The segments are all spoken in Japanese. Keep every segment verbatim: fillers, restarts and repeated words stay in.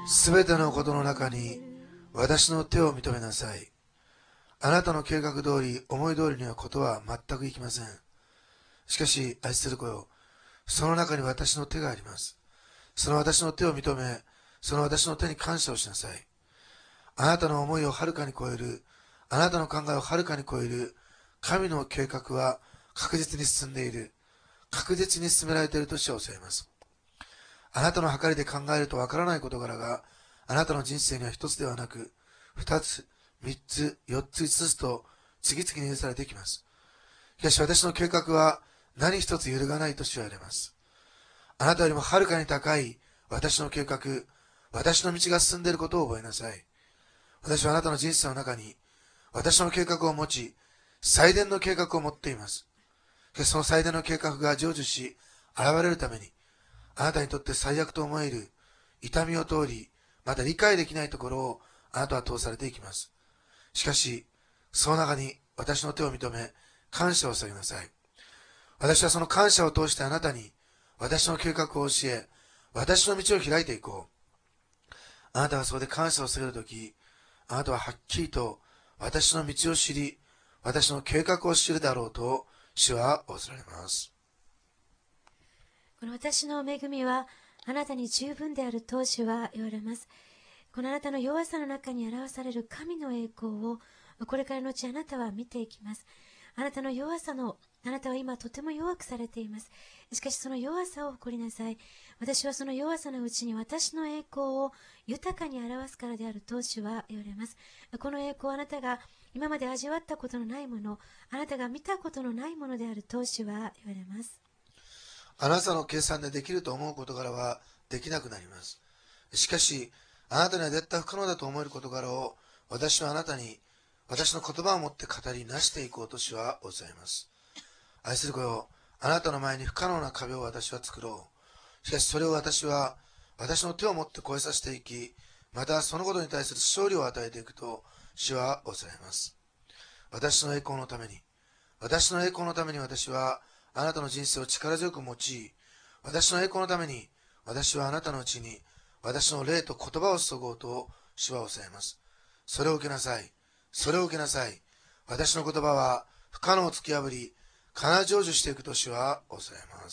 すべてのことの中に私の手を認めなさい。あなたの計画通り、思い通りにはことは全くいきません。しかし、愛する子よ、その中に私の手があります。その私の手を認め、その私の手に感謝をしなさい。あなたの思いをはるかに超える、あなたの考えをはるかに超える、神の計画は確実に進んでいる。確実に進められていると主は教えます。あなたの計りで考えるとわからない事柄が、あなたの人生には一つではなく、二つ、三つ、四つ、五つと次々に許されていきます。しかし私の計画は何一つ揺るがないと主は言われます。あなたよりもはるかに高い私の計画、私の道が進んでいることを覚えなさい。私はあなたの人生の中に私の計画を持ち、最善の計画を持っています。しかしその最善の計画が成就し、現れるために、あなたにとって最悪と思える痛みを通り、また理解できないところをあなたは通されていきます。しかし、その中に私の手を認め、感謝を捧げなさい。私はその感謝を通してあなたに私の計画を教え、私の道を開いていこう。あなたがそこで感謝を捧げるとき、あなたははっきりと私の道を知り、私の計画を知るだろうと主は仰せられます。 この私の恵みはあなたに十分であると主は言われます。このあなたの弱さの中に表される神の栄光をこれからのうちあなたは見ていきます。あなたの弱さのあなたは今とても弱くされています。しかしその弱さを誇りなさい。私はその弱さのうちに私の栄光を豊かに表すからであると主は言われます。この栄光はあなたが今まで味わったことのないもの、あなたが見たことのないものであると主は言われます。 あなたの計算でできると思う事柄はできなくなります。しかし、あなたには絶対不可能だと思える事柄を私はあなたに私の言葉を持って語りなしていこうと主はおっしゃいます。愛する子よ、あなたの前に不可能な壁を私は作ろう。しかしそれを私は私の手を持って越えさせていき、またそのことに対する勝利を与えていくと主はおっしゃいます。私の栄光のために、私の栄光のために私はあなたの人生を力強く用い、私の栄光のために私はあなたのうちに私の霊と言葉を注ごうと主はおっしゃいます。それを受けなさい。それを受けなさい。私の言葉は不可能を突き破り、必ず成就していくと主はおっしゃいます。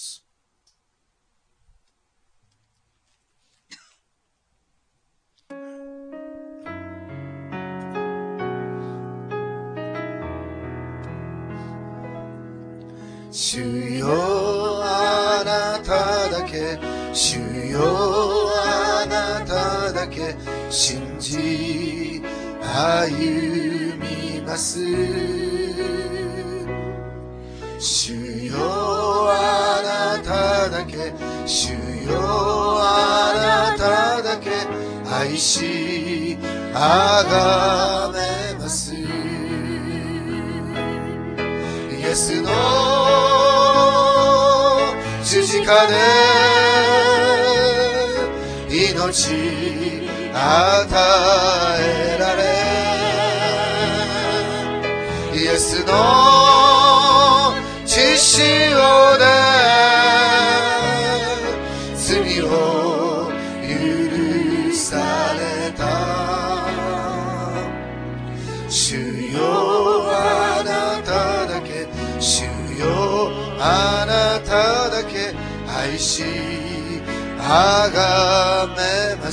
主よあなただけ、主よあなただけ信じ歩みます。主よあなただけ、主よあなただけ愛しあがめます。イエスの十字架で命与えられ、イエスの血潮で罪を許された。主よあなただけ、主よあなただけ愛しあがめます。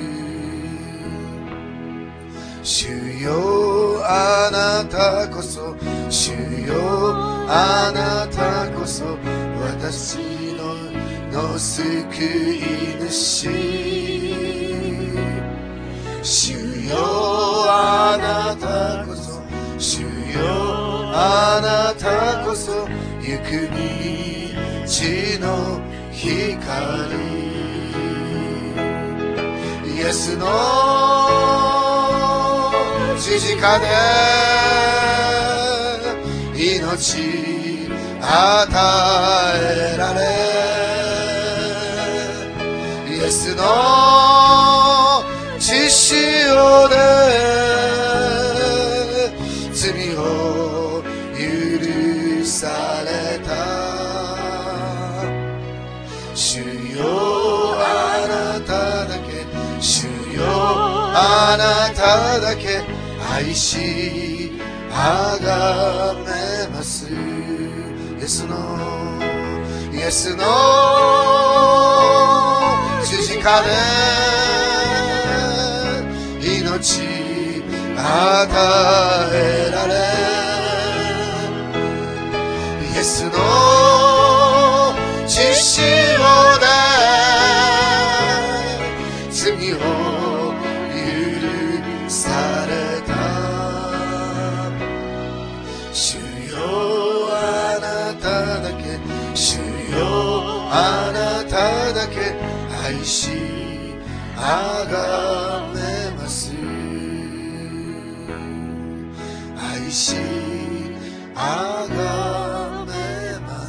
主よあなたこそ、主よあなたこそ私のの救い主。主よあなたこそ、主よあなたこそ行く道の光。イエスの十字架で命与えられ、イエスの血潮で罪を許された。主よあなただけ、 主よあなただけ愛しあがめます。イエスのイエスの十字架で命与えられ、イエスの血潮で罪を許された。主よあなただけ、主よあなただけ愛しあがめます。愛しあがめます。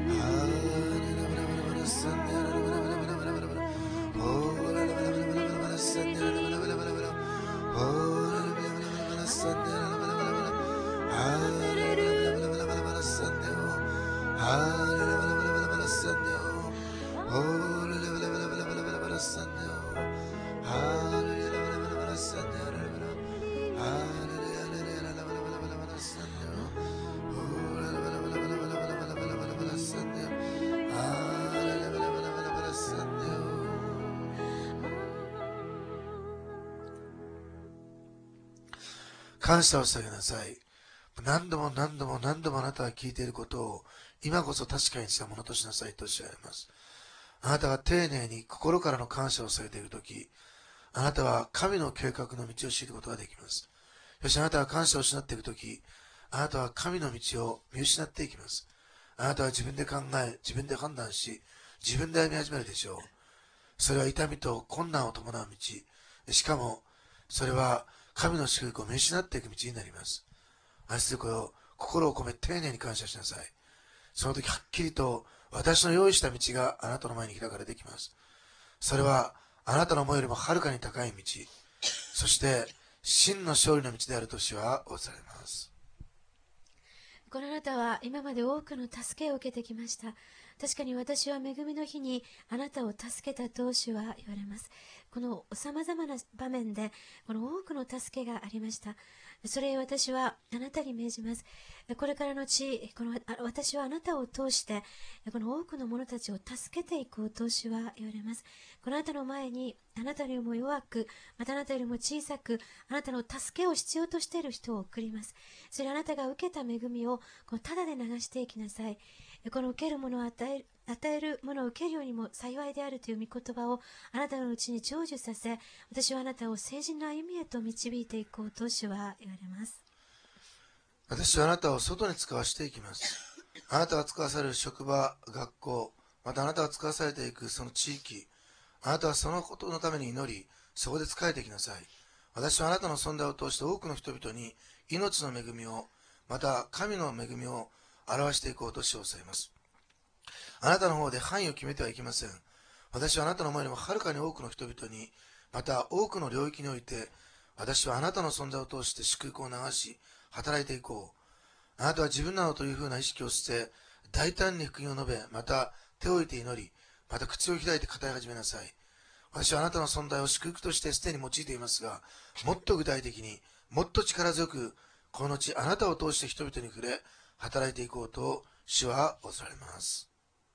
感謝をしてあげなさい。何度も何度も何度もあなたが聞いていることを今こそ確かにしたものとしなさいとおっしゃいます。あなたが丁寧に心からの感謝をされているとき、あなたは神の計画の道を知ることができます。そしてあなたが感謝を失っているとき、あなたは神の道を見失っていきます。あなたは自分で考え、自分で判断し、自分で歩み始めるでしょう。それは痛みと困難を伴う道。しかも、それは神の祝福を見失っていく道になります。愛する子よ、心を込め丁寧に感謝しなさい。その時はっきりと私の用意した道があなたの前に開かれてきます。それはあなたの思いよりもはるかに高い道、そして真の勝利の道であると主は仰せられます。 このあなたは今まで多くの助けを受けてきました。確かに私は恵みの日にあなたを助けたと主は言われます。この様々な場面でこの多くの助けがありました。それを私はあなたに命じます。これからの地、この私はあなたを通してこの多くの者たちを助けていこうと主は言われます。このあなたの前にあなたよりも弱く、またあなたよりも小さく、あなたの助けを必要としている人を送ります。それあなたが受けた恵みをこのただで流していきなさい。この受けるものを与える、与えるものを受けるようにも幸いであるという御言葉をあなたのうちに成就させ、私はあなたを誠実な歩みへと導いていこうと主は言われます。 私はあなたを外に使わしていきます。あなたが使わされる職場、学校、またあなたが使わされていくその地域、あなたはそのことのために祈り、そこで仕えていきなさい。私はあなたの存在を通して多くの人々に命の恵みを、また神の恵みを表していこうとしおされます。あなたの方で範囲を決めてはいけません。私はあなたの前にもはるかに多くの人々に、また多くの領域において、私はあなたの存在を通して祝福を流し、働いていこう。あなたは自分などというふうな意識を捨て、大胆に福音を述べ、また手を置いて祈り、また口を開いて語り始めなさい。私はあなたの存在を祝福としてすでに用いていますが、もっと具体的に、もっと力強く、この地あなたを通して人々に触れ、働いていこうと主は仰せられます。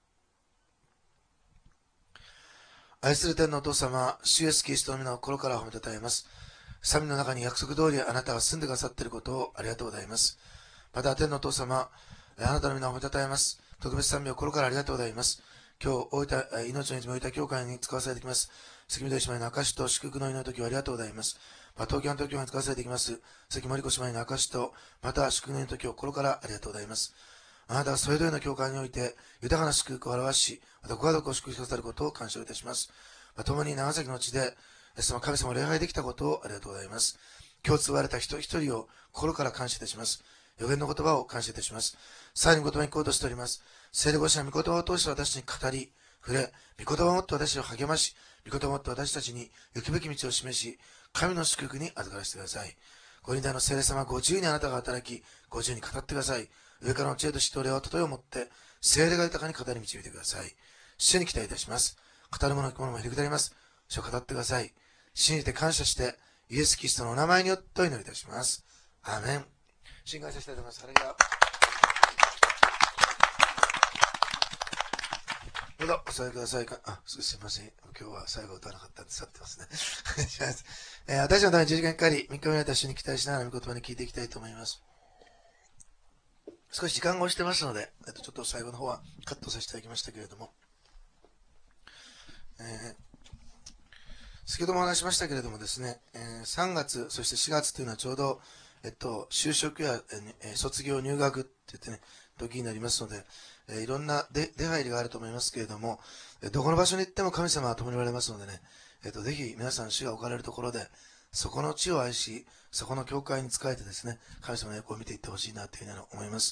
愛する天のお父様、主イエスキリストの皆を心から褒めたたえます。神の中に約束通りあなたが住んでくださっていることをありがとうございます。また天のお父様、あなたの皆を褒めたたえます。特別賛美を心からありがとうございます。今日、大分命の泉大分教会に使わされてきます。関本姉妹の証と祝福の祈りの時をありがとうございます。また東京の東京に使わされていきます。関森子姉妹の証と、また祝福の祈りの時を心からありがとうございます。あなたはそれぞれの教会において豊かな祝福を表し、またご家族を祝福させることを感謝いたします。また共に長崎の地で、その神様を礼拝できたことをありがとうございます。今日継がれた人一人を心から感謝いたします。予言の言葉を感謝いたします。さらに言葉に行こうとしております。聖霊ご神の御言葉を通して私に語り、触れ、御言葉をもって私を励まし、御言葉をもって私たちに行くべき道を示し、神の祝福に預からせてください。ご臨在の聖霊様ご自由にあなたが働き、ご自由に語ってください。上からの知恵と知と霊を例えをもって、聖霊が豊かに語り導いてください。主に期待いたします。語る者のものも減りくだります。 主を語ってください。信じて感謝して、イエス・キリストのお名前によってお祈りいたします。アーメン。信願させたいと思います。ハレルヤ。どうぞ、お座りくださいか。あ、すみません。今日は最後歌わなかったんで、去ってますね。お願いします。えー、私のためにじゅうじかんかかり、みっかめになった主に期待しながら、御言葉に聞いていきたいと思います。少し時間が押してますので、えっと、ちょっと最後の方はカットさせていただきましたけれども、えー、先ほどもお話しましたけれどもですね、えー、さんがつ、そしてしがつというのはちょうど、えっと、就職や、えー、卒業、入学って言ってね、時になりますので、えー、いろんな出入りがあると思いますけれども、えー、どこの場所に行っても神様は共におられますのでね、えー、とぜひ皆さん主が置かれるところで、そこの地を愛し、そこの教会に仕えてですね、神様の栄光を見ていってほしいなというふうに思います。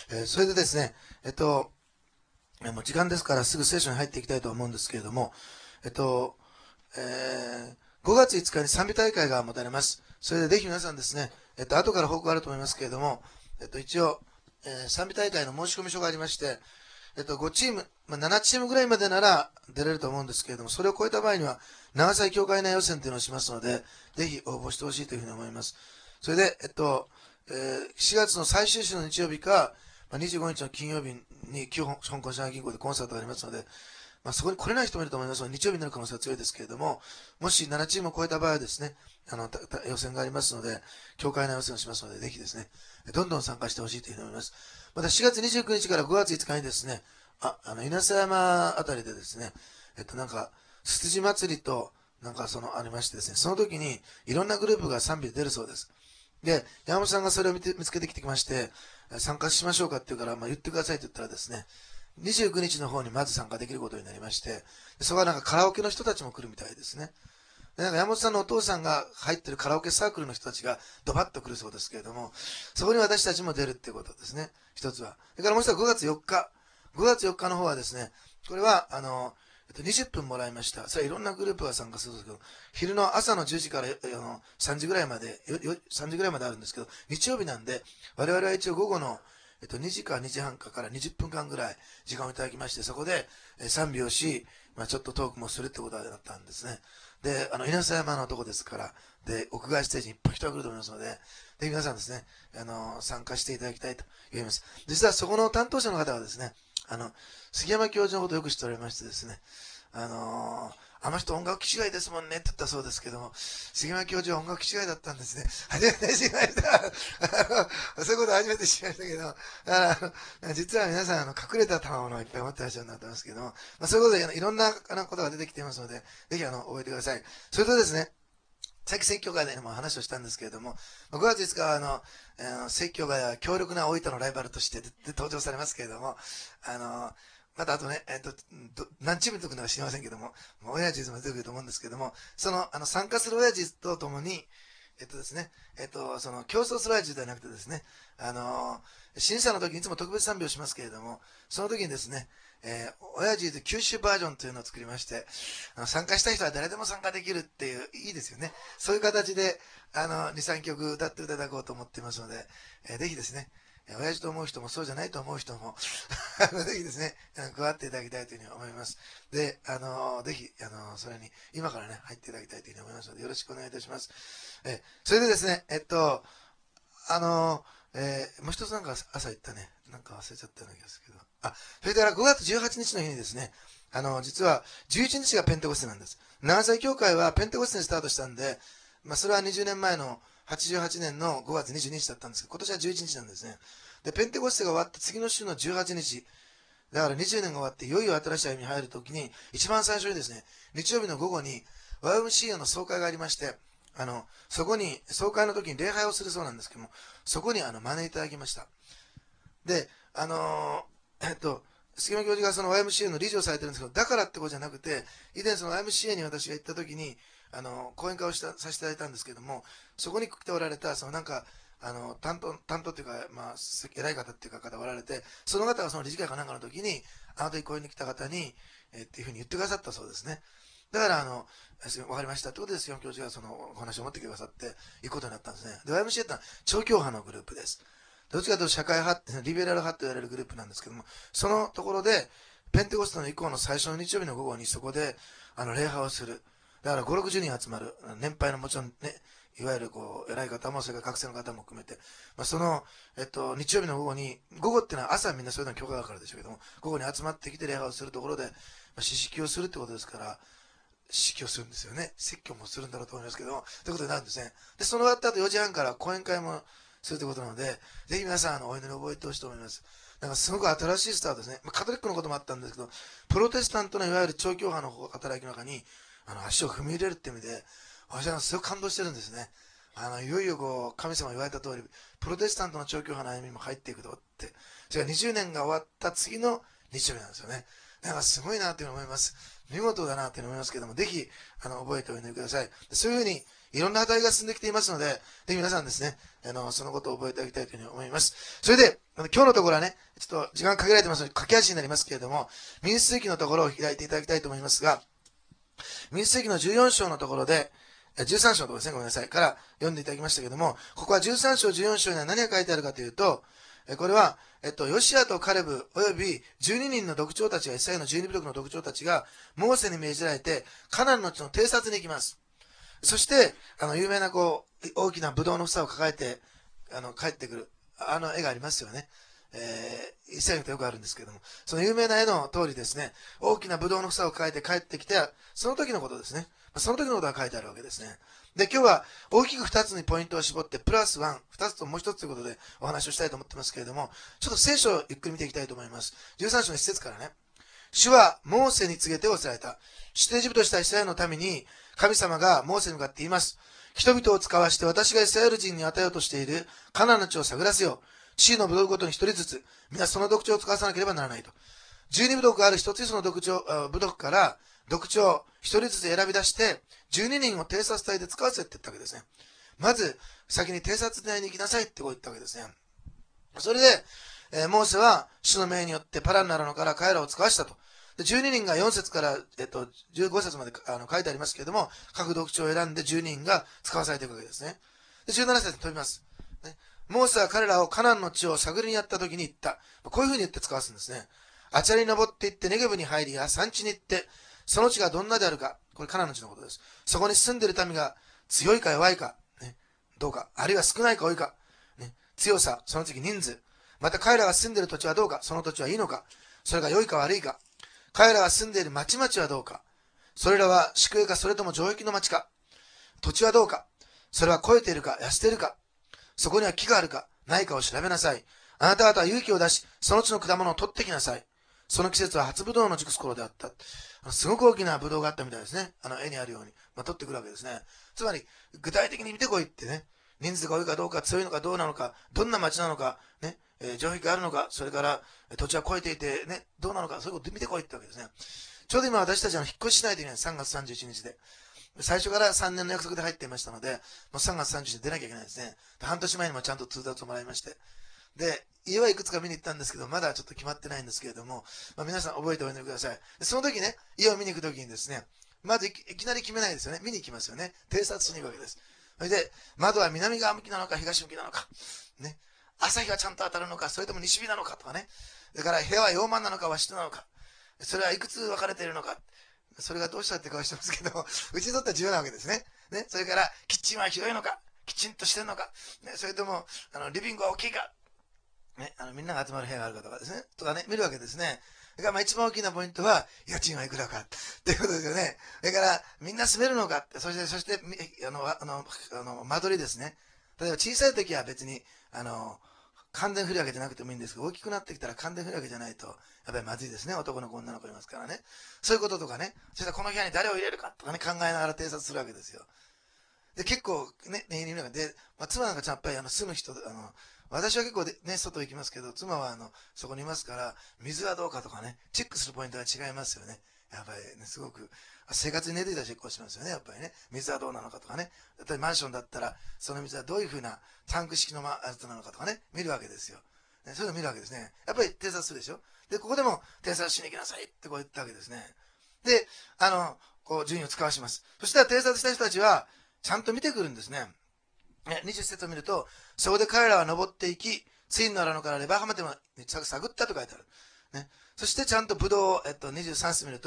えー、それでですね、えっと、もう時間ですからすぐ聖書に入っていきたいと思うんですけれども、えっと、えー、ごがついつかに賛美大会が持たれます。それでぜひ皆さんですね、えっと、後から報告があると思いますけれども、えっと、一応、えー、賛美大会の申し込み書がありまして、えっと、ごチーム、まあ、ななチームぐらいまでなら出れると思うんですけれども、それを超えた場合には、長崎教会内予選というのをしますので、ぜひ応募してほしいというふうに思います。それで、えっと、えー、しがつの最終週の日曜日か、まあ、にじゅうごにちの金曜日に旧香港上海銀行でコンサートがありますので、まあ、そこに来れない人もいると思いますので、日曜日になる可能性は強いですけれども、もしななチームを超えた場合はですね、あの、予選がありますので、教会内予選をしますので、ぜひですね、どんどん参加してほしいというふうに思います。またしがつにじゅうくにちからごがついつかにですね、あ、あの、稲佐山あたりでですね、えっと、なんか、すつじ祭りと、なんかその、ありましてですね、その時に、いろんなグループが賛美で出るそうです。で、山本さんがそれを見て見つけてきてきまして、参加しましょうかって言うから、まあ、言ってくださいって言ったらですね、にじゅうくにちの方にまず参加できることになりまして、そこはなんかカラオケの人たちも来るみたいですね。でなんか山本さんのお父さんが入ってるカラオケサークルの人たちがドバッと来るそうですけれども、そこに私たちも出るっていうことですね。一つは。それからもう一つはごがつよっか。ごがつよっかの方はですね、これは、あの、にじゅっぷんもらいました。それはいろんなグループが参加するんですけど、昼の朝のじゅうじからあのさんじぐらいまで、さんじぐらいまであるんですけど、日曜日なんで、我々は一応午後のえっと、にじかにじはんかからにじゅっぷんかんぐらい時間をいただきまして、そこで賛美をし、まあ、ちょっとトークもするってことだったんですね。で、あの、稲佐山のとこですから、で、屋外ステージにいっぱい人が来ると思いますので、ぜひ皆さんですね、あの、参加していただきたいと言います。実はそこの担当者の方はですね、あの、杉山教授のことをよく知っておりましてですね、あのー、あの人音楽機違いですもんねって言ったそうですけども、杉山教授は音楽機違いだったんですね。初めて知りました。そういうこと初めて知りましたけど、だから実は皆さん、あの、隠れた賜物をいっぱい持ってらっしゃるんだと思いますけども、まあ、そういうことでいろんなことが出てきていますので、ぜひあの、覚えてください。それとですね、さっき説教会でも話をしたんですけれども、ごがついつかはあの、あの説教会は強力な大分のライバルとして登場されますけれども、あの、またあとね、えっと、何チームとくのか知りませんけども、親父も出てくると思うんですけども、その、あの、参加する親父と共に、えっとですね、えっと、その、競争する親父ではなくてですね、あの、審査の時にいつも特別賛美をしますけれども、その時にですね、えー、親父で九州バージョンというのを作りまして、あの参加したい人は誰でも参加できるっていう、いいですよね。そういう形で、あの、に、さんきょく歌っていただこうと思っていますので、えー、ぜひですね、親父と思う人もそうじゃないと思う人もぜひですね、加わっていただきたいというふうに思います。で、あの、ぜひ、あの、それに今からね、入っていただきたいというふうに思いますので、よろしくお願いいたします。え、それでですね、えっと、あの、えー、もう一つなんか朝言ったね、なんか忘れちゃったような気がするけど、あ、それからごがつじゅうはちにちの日にですね、あの、実はじゅういちにちがペンテコステなんです。長崎教会はペンテコステにスタートしたんで、まあ、それはにじゅうねんまえのはちじゅうはちねんのごがつにじゅうににちだったんですけど、今年はじゅういちにちなんですね。で、ペンテコステが終わった次の週のじゅうはちにち、だからにじゅうねんが終わって、いよいよ新しい歩みに入るときに、一番最初にですね、日曜日の午後に ワイエムシーエー の総会がありまして、あの、そこに、総会の時に礼拝をするそうなんですけども、そこにあの、招いていただきました。で、あのー、えっと、杉山教授がその ワイエムシーエー の理事をされてるんですけど、だからってことじゃなくて、以前その ワイエムシーエー に私が行った時に、あの、講演会をしたさせていただいたんですけども、そこに来ておられた、そのなんか、あの、担当、担当っていうか、まあ、偉い方っていうか方おられて、その方がその理事会かなんかの時に、あの時講演に来た方に、えー、っていうふうに言ってくださったそうですね。だから、あの、わかりましたってことで、杉山教授がそのお話を持ってきてくださって、行くことになったんですね。で、ワイエムシーエー ってのは、超教派のグループです。どっちかというと社会派って、リベラル派と言われるグループなんですけども、そのところで、ペンテコステの以降の最初の日曜日の午後にそこで、あの、礼拝をする。 だからご、ろくじゅうにん集まる。年配のもちろんね、いわゆるこう、偉い方も、それから学生の方も含めて、まあ、その、えっと、日曜日の午後に、午後っていうのは朝みんなそういうの許可があるからでしょうけども、午後に集まってきて礼拝をするところで、まあ、詩式をするってことですから、式をするんですよね。説教もするんだろうと思いますけども、ということになるんですね。で、その終わった後よじはんから講演会もするということなので、ぜひ皆さん、あの、お祈りを覚えてほしいと思います。なんかすごく新しいスタートですね。まあ、カトリックのこともあったんですけど、プロテスタントのいわゆる超教派の働きの中に、あの、足を踏み入れるっていう意味で、私はすごく感動してるんですね。あの、いよいよこう、神様が言われた通り、プロテスタントの超教派の歩みも入っていくとって、それがにじゅうねんが終わった次の日曜日なんですよね。なんかすごいなというふうに思います。見事だなというふうに思いますけども、ぜひ、あの、覚えてお祈りください。そういうふうに、いろんな働きが進んできていますので、ぜひ皆さんですね、あの、そのことを覚えておきたいというふうに思います。それで、あの今日のところはね、ちょっと時間限られてますので、駆け足になりますけれども、民数記のところを開いていただきたいと思いますが、民数記のじゅうよん章のところで、じゅうさん章のところですね、ごめんなさい、から読んでいただきましたけれども、ここはじゅうさん章、じゅうよん章には何が書いてあるかというと、これは、えっと、ヨシアとカレブ、およびじゅうににんの族長たちが、イスラエルのじゅうに部族の族長たちが、モーセに命じられて、カナンの地の偵察に行きます。そして、あの、有名なこう、大きなブドウの房を抱えて、あの、帰ってくる。あの絵がありますよね。えー、イスラエルってよくあるんですけども、その有名な絵の通りですね、大きなブドウの房を抱えて帰ってきて、その時のことですね。その時のことが書いてあるわけですね。で、今日は大きく二つにポイントを絞って、プラスワン、二つともう一つということでお話をしたいと思ってますけれども、ちょっと聖書をゆっくり見ていきたいと思います。じゅうさん章の一節からね。主はモーセに告げておせられた。出エジプトしたイスラエルのために、神様がモーセに向かって言います。人々を使わして私がイスラエル人に与えようとしているカナンの地を探らせよう。地の部族ごとに一人ずつ、皆その特徴を使わさなければならないと。じゅうに部族がある一つ一つの特徴、部族から、特徴一人ずつ選び出して、じゅうににんを偵察隊で使わせていったわけですね。まず、先に偵察隊に行きなさいってこう言ったわけですね。それで、えー、モーセは主の命によってパランナラのから彼らを使わしたと。でじゅうににんがよん節から、えっと、じゅうご節まであの書いてありますけれども、各特徴を選んでじゅうににんが使わされていくわけですね。でじゅうなな節に飛びます。ね、モーセは彼らをカナンの地を探りにやった時に言った。こういうふうに言って使わすんですね。あちらに登っていってネゲブに入りや山地に行って、その地がどんなであるか。これカナンの地のことです。そこに住んでいる民が強いか弱いか、ね、どうか、あるいは少ないか多いか、ね、強さ、その次人数、また彼らが住んでいる土地はどうか、その土地はいいのか、それが良いか悪いか、彼らが住んでいる町々はどうか、それらは宿営かそれとも城壁の町か、土地はどうか、それは肥えているか痩せているか、そこには木があるかないかを調べなさい。あなた方は勇気を出し、その地の果物を取ってきなさい。その季節は初ブドウの熟す頃であった。すごく大きなブドウがあったみたいですね。あの絵にあるように。まあ、取ってくるわけですね。つまり、具体的に見てこいってね。人数が多いかどうか、強いのかどうなのか、どんな町なのか、ね、えー、城壁があるのか、それから土地は超えていて、ね、どうなのか、そういうこと見てこいってわけですね。ちょうど今私たちは引っ越ししないといけない。さんがつさんじゅういちにちで。最初からさんねんの約束で入っていましたので、もうさんがつさんじゅういちにちで出なきゃいけないですね。半年前にもちゃんと通達をもらいまして。で、家はいくつか見に行ったんですけど、まだちょっと決まってないんですけれども、まあ、皆さん覚えておいてください。その時ね、家を見に行く時にですね、まずい き, いきなり決めないですよね。見に行きますよね。偵察しに行くわけです。それで、窓は南側向きなのか、東向きなのか、ね、朝日がちゃんと当たるのか、それとも西日なのかとかね、だから部屋は洋間なのか、和室なのか、それはいくつ分かれているのか、それがどうしたって顔してますけど、うちにとっては重要なわけですね。ね、それから、キッチンは広いのか、きちんとしてるのか、ね、それとも、あのリビングは大きいか、ね、あのみんなが集まる部屋があるかとかですね、とかね、見るわけですね。だからまあ一番大きなポイントは、家賃はいくらかっていうことですよね。それから、みんな住めるのかって、そして、そして、あの、あの、あの間取りですね。例えば小さい時は別に、あの、完全不良わけじゃなくてもいいんですけど、大きくなってきたら完全不良わけじゃないと、やっぱりまずいですね。男の子、女の子いますからね。そういうこととかね。そしたらこの部屋に誰を入れるかとかね、考えながら偵察するわけですよ。で、結構ね、ね、で、まあ、妻なんかやっぱりあの住む人、あの、私は結構でね、外行きますけど、妻はあの、そこにいますから、水はどうかとかね、チェックするポイントが違いますよね。やっぱりね、すごく、生活に根付いたチェックをしますよね、やっぱりね。水はどうなのかとかね。例えばマンションだったら、その水はどういうふうなタンク式のま、やつなのかとかね、見るわけですよ。ね、そういうの見るわけですね。やっぱり偵察するでしょ。で、ここでも偵察しに行きなさいってこう言ったわけですね。で、あの、こう、順位を使わします。そしたら偵察した人たちは、ちゃんと見てくるんですね。にじゅう節を見ると、そこで彼らは登っていき、ツインの荒野からレバーハマでも探ったと書いてある。ね、そしてちゃんとブドウを、えっと、にじゅうさん節見ると、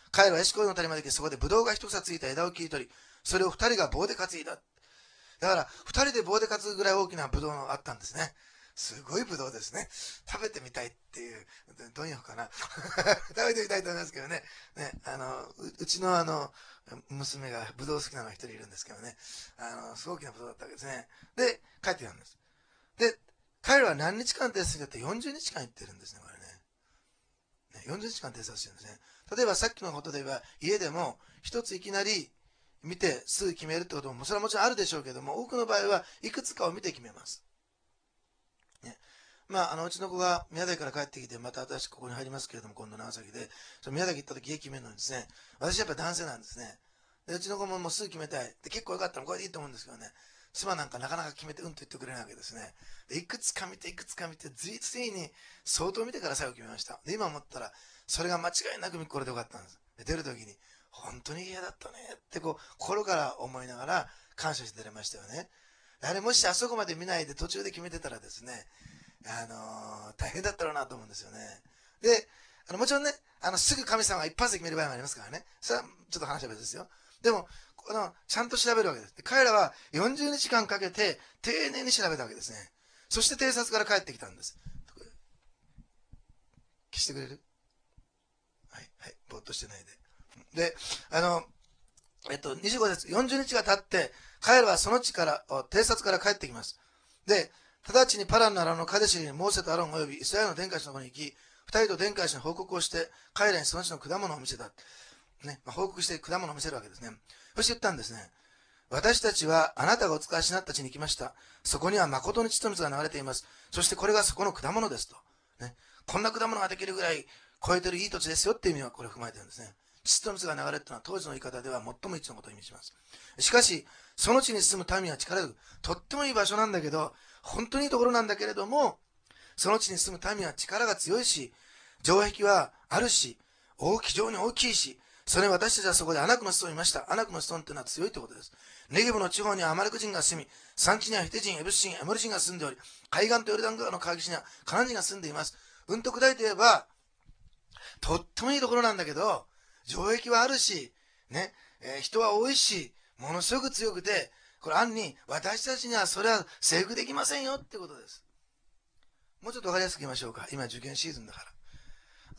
彼らはエシコルの谷まで来て、そこでブドウが一房ついた枝を切り取り、それを二人が棒で担いだ。だから二人で棒で担ぐぐらい大きなブドウがあったんですね。すごいブドウですね。食べてみたいっていう、どういうのかな。食べてみたいと思いますけどね。ね、あの、う, うちのあの、娘がブドウ好きなのが一人いるんですけどね。あの、すごく大きなブドウだったわけですね。で、帰ってきたんです。で、彼らは何日間偵察してってよんじゅうにちかん行ってるんですね、これね。ねよんじゅうにちかん偵察してるんですね。例えばさっきのことで言えば、家でも一ついきなり見てすぐ決めるってことも、それはもちろんあるでしょうけども、多くの場合はいくつかを見て決めます。ね、まあ、あのうちの子が宮崎から帰ってきて、また私ここに入りますけれども、今度長崎で、その宮崎行った時家決めるのにですね、私やっぱ男性なんですね。でうちの子ももうすぐ決めたい。で結構よかったらこれでいいと思うんですけどね、妻なんかなかなか決めてうんと言ってくれないわけですね。でいくつか見ていくつか見て、ついついに相当見てから最後決めました。で今思ったら、それが間違いなくこれでよかったんです。で出る時に、本当に嫌だったねってこう心から思いながら感謝して出れましたよね。あれもしあそこまで見ないで途中で決めてたらですね、あのー、大変だったろうなと思うんですよね。で、あのもちろんね、あのすぐ神様が一発で決める場合もありますからね。それはちょっと話は別ですよ。でも、このちゃんと調べるわけです。で彼らはよんじゅうにちかんかけて丁寧に調べたわけですね。そして偵察から帰ってきたんです。消してくれる？はい、はい、ぼーっとしてないで。で、あの、えっと、にじゅうご節、よんじゅうにちが経って、彼らはその地から、偵察から帰ってきます。で、直ちにパランの荒野のカデシにモーセとアロン及びイスラエルの殿下のところに行き、二人と殿下に報告をして、彼らにその地の果物を見せた。ね、まあ、報告して果物を見せるわけですね。そして言ったんですね。私たちはあなたがお使わしになった地に来ました。そこには誠に血と水が流れています。そしてこれがそこの果物ですと。ね、こんな果物ができるぐらい超えてるいい土地ですよっていう意味はこれを踏まえてるんですね。血と水が流れるというのは当時の言い方では最も一のことを意味します。しかし、その地に住む民は力強く、とってもいい場所なんだけど、本当にいいところなんだけれども、その地に住む民は力が強いし、城壁はあるし、大き非常に大きいし、それに私たちはそこでアナクの子孫をいました。アナクの子孫というのは強いということです。ネゲブの地方にはアマレク人が住み、山地にはヒテ人、エブシ人、エモリ人が住んでおり、海岸とヨルダン川の川岸にはカナン人が住んでいます。うんと砕いて言えば、とってもいいところなんだけど、城壁はあるし、ね、えー、人は多いし、ものすごく強くて、これ暗に私たちにはそれは征服できませんよってことです。もうちょっとわかりやすく言いましょうか。今受験シーズンだから。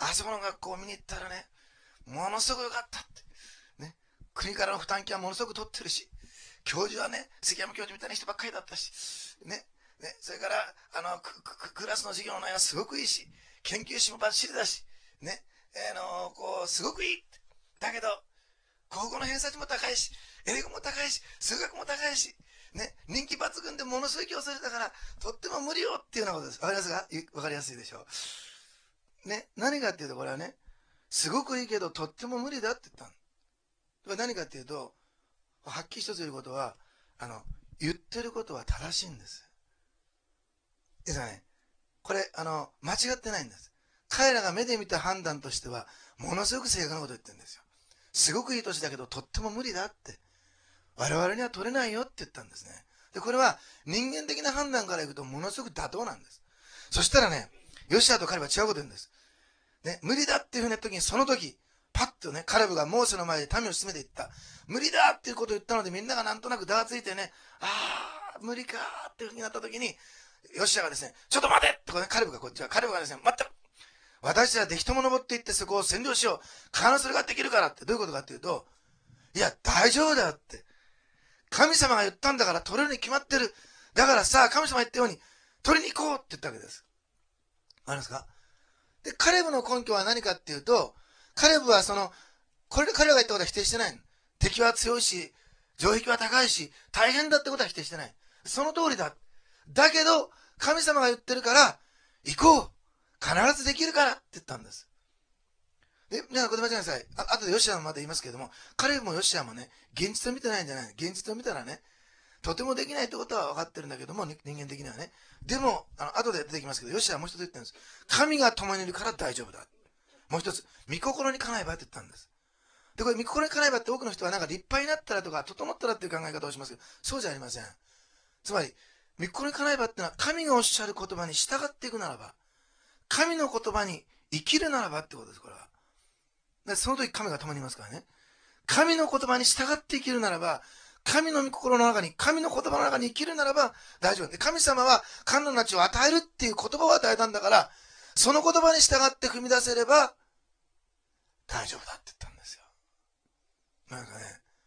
あそこの学校を見に行ったらね、ものすごく良かったって。ね、国からの負担金はものすごく取ってるし、教授はね、杉山教授みたいな人ばっかりだったし、ね、ね、それから、あの、クラスの授業の内容はすごくいいし、研究室もバッチリだし、ね、あの、こう、すごくいい。だけど、国語の偏差値も高いし、英語も高いし、数学も高いし、ね、人気抜群でものすごい競争だから、とっても無理よっていうようなことです。わかりますか？わかりやすいでしょう。ね、何かっていうと、これはね、すごくいいけど、とっても無理だって言ったの。これ何かっていうと、はっきり一つ言うことは、あの、言ってることは正しいんです。いいですかね。これ、あの、間違ってないんです。彼らが目で見た判断としては、ものすごく正確なことを言ってるんですよ。すごくいい年だけど、とっても無理だって。我々には取れないよって言ったんですね。で、これは人間的な判断からいくと、ものすごく妥当なんです。そしたらね、ヨシアと彼は違うこと言うんです。ね、無理だっていうふうな時に、その時、パッとね、カレブがモーセの前で民を進めていった。無理だっていうことを言ったので、みんながなんとなくざわついてね、あー、無理かーっていうふうになった時に、ヨシアがですね、ちょっと待てってこうね、カレブがこっちは、カレブがですね、待ってろ、私たちは敵とも登っていってそこを占領しよう。必ずそれができるからって、どういうことかっていうと、いや、大丈夫だって。神様が言ったんだから取れるに決まってる。だからさあ、神様が言ったように、取りに行こうって言ったわけです。わかりますか？で、カレブの根拠は何かっていうと、カレブはその、これで彼らが言ったことは否定してない。敵は強いし、城壁は高いし、大変だってことは否定してない。その通りだ。だけど、神様が言ってるから、行こう。必ずできるからって言ったんです。で、皆さん、これ間違いなさい。あ後でヨシアもまだ言いますけれども、カレブもヨシアもね、現実を見てないんじゃない。現実を見たらね、とてもできないってことは分かってるんだけども、人間的にはね。でも、あの後で出てきますけど、ヨシアはもう一つ言ってるんです。神が共にいるから大丈夫だ。もう一つ、御心にかなえばって言ったんです。で、これ、御心にかなえばって多くの人はなんか立派になったらとか、整ったらっていう考え方をしますけど、そうじゃありません。つまり、御心にかなえばっていうのは、神がおっしゃる言葉に従っていくならば、神の言葉に生きるならばってことです、これは。 でその時神が共にいますからね。神の言葉に従って生きるならば、神の御心の中に、神の言葉の中に生きるならば大丈夫で、神様は神の命を与えるっていう言葉を与えたんだから、その言葉に従って踏み出せれば大丈夫だって言ったんですよ。なんかね、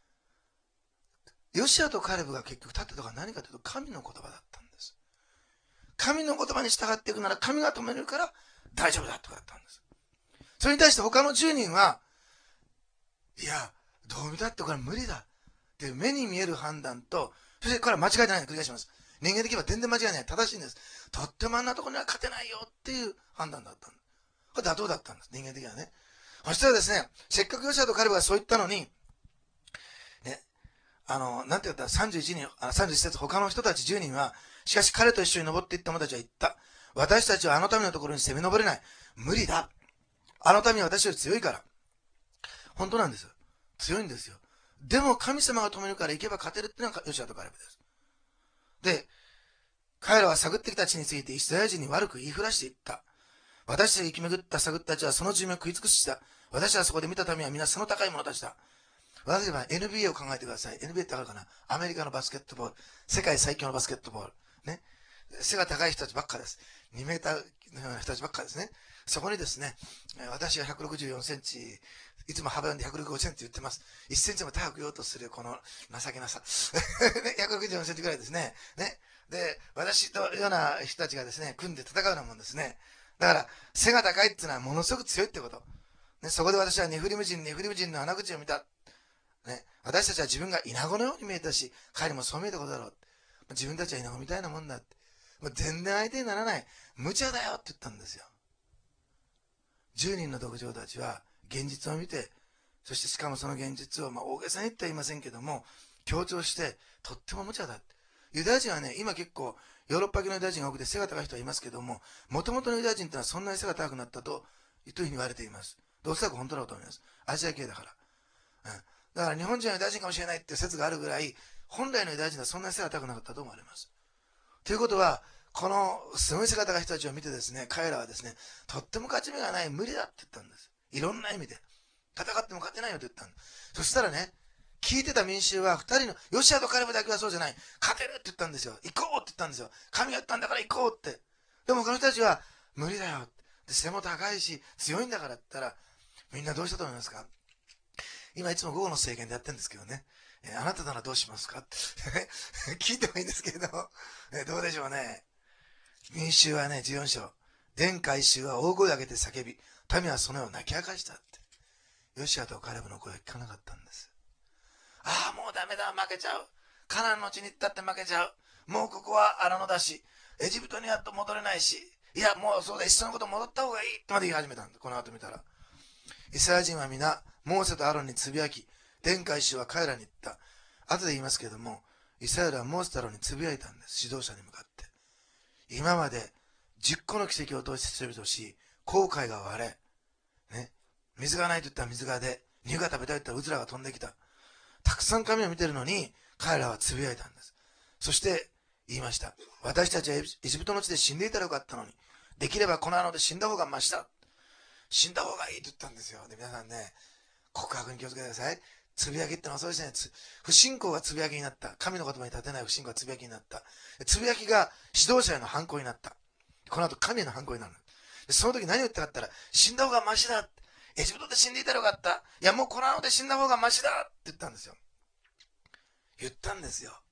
ヨシアとカレブが結局立ってたのが何かというと、神の言葉だったんです。神の言葉に従っていくなら神が止めるから大丈夫だとかだったんです。それに対して他のじゅうにんは、いや、どう見たってこれ無理だっていう目に見える判断と、そしてこれは間違いないの繰り返します。人間的には全然間違いない。正しいんです。とってもあんなところには勝てないよっていう判断だったんです。これ妥当だったんです。人間的にはね。そしたらですね、せっかくヨシアとカレブがそう言ったのに、ね、あの、なんて言ったらさんじゅういちにん、あさんじゅういち節、他の人たちじゅうにんは、しかし彼と一緒に登っていった者たちは言った。私たちはあの民のところに攻め上れない。無理だ。あの民は私より強いから。本当なんですよ。強いんですよ。でも神様が止めるから行けば勝てるっていうのがヨシアとカレブです。で、彼らは探ってきた地についてイスラエル人に悪く言いふらしていった。私たちが生き巡った探ったちはその寿命を食い尽くした。私はそこで見た民は皆その高い者たちだ。私は エヌビーエー を考えてください。エヌビーエー ってあるかな？アメリカのバスケットボール。世界最強のバスケットボール。ね。背が高い人たちばっかです。にメーターのような人たちばっかですね。そこにですね、私がひゃくろくじゅうよんセンチ、いつも幅よんでひゃくろくじゅうごセンチ言ってます。いっセンチも高く言おうとするこの情けなさ。ね、ひゃくろくじゅうよんセンチぐらいですね。ね。で、私とような人たちがですね、組んで戦うようなもんですね。だから、背が高いっていうのはものすごく強いってこと。ね、そこで私はネフリム人、ネフリム人の穴口を見た。ね、私たちは自分がイナゴのように見えたし、彼もそう見えたことだろう。自分たちはイナゴみたいなもんだって。もう全然相手にならない。無茶だよって言ったんですよ。じゅうにんの読者たちは現実を見て、そしてしかもその現実を、まあ、大げさに言っては言いませんけども、強調して、とっても無茶だって。ユダヤ人はね、今結構、ヨーロッパ系のユダヤ人が多くて背が高い人はいますけども、もともとのユダヤ人ってのはそんなに背が高くなったと、というふうに言われています。おそらく本当だと思います。アジア系だから。うん。だから日本人はユダヤ人かもしれないっていう説があるぐらい、本来のユダヤ人はそんなに背が高くなかったと思われます。ということは、このすごい背が高い人たちを見てですね、彼らはですね、とっても勝ち目がない、無理だって言ったんです。いろんな意味で。戦っても勝てないよと言ったんです。そしたらね、聞いてた民衆は二人の、ヨシアとカレブだけはそうじゃない。勝てるって言ったんですよ。行こうって言ったんですよ。神が言ったんだから行こうって。でも他の人たちは、無理だよ。で背も高いし、強いんだからって言ったら、みんなどうしたと思いますか？今いつも午後の政権でやってるんですけどね。えー、あなたならどうしますかって聞いてもいいんですけど、えー、どうでしょうね。民衆はね、じゅうよん章。殿下一衆は大声を上げて叫び、民はそのよう泣き明かしたって。ヨシアとカレブの声は聞かなかったんです。ああ、もうダメだ、負けちゃう。カナンの地に行ったって負けちゃう。もうここは荒野だし、エジプトにはと戻れないし、いや、もうそうだ、一緒のこと戻った方がいいってまで言い始めたんです。この後見たら。イスラエル人は皆、モーセとアロンにつぶやき、殿下一衆は彼らに言った。後で言いますけれども、イスラエルはモーセとアロンにつぶやいたんです。指導者に向かって。今までじゅっこの奇跡を通して人々をし、航海が割れ、ね、水がないと言ったら水が出、乳が食べたいと言ったらうずらが飛んできた。たくさん神を見てるのに、彼らはつぶやいたんです。そして言いました。私たちはエジプトの地で死んでいたらよかったのに、できればこの穴で死んだ方がましだ。死んだ方がいいと言ったんですよ。で、皆さんね、告白に気をつけてください。つぶやきってのはそうですね。不信仰がつぶやきになった。神の言葉に立てない不信仰がつぶやきになった。つぶやきが指導者への反抗になった。この後神への反抗になる。でその時何を言ったかって言ったら、死んだ方がマシだ。エジプトで死んでいたらよかった。いやもうこの穴で死んだ方がマシだって言ったんですよ。言ったんですよ。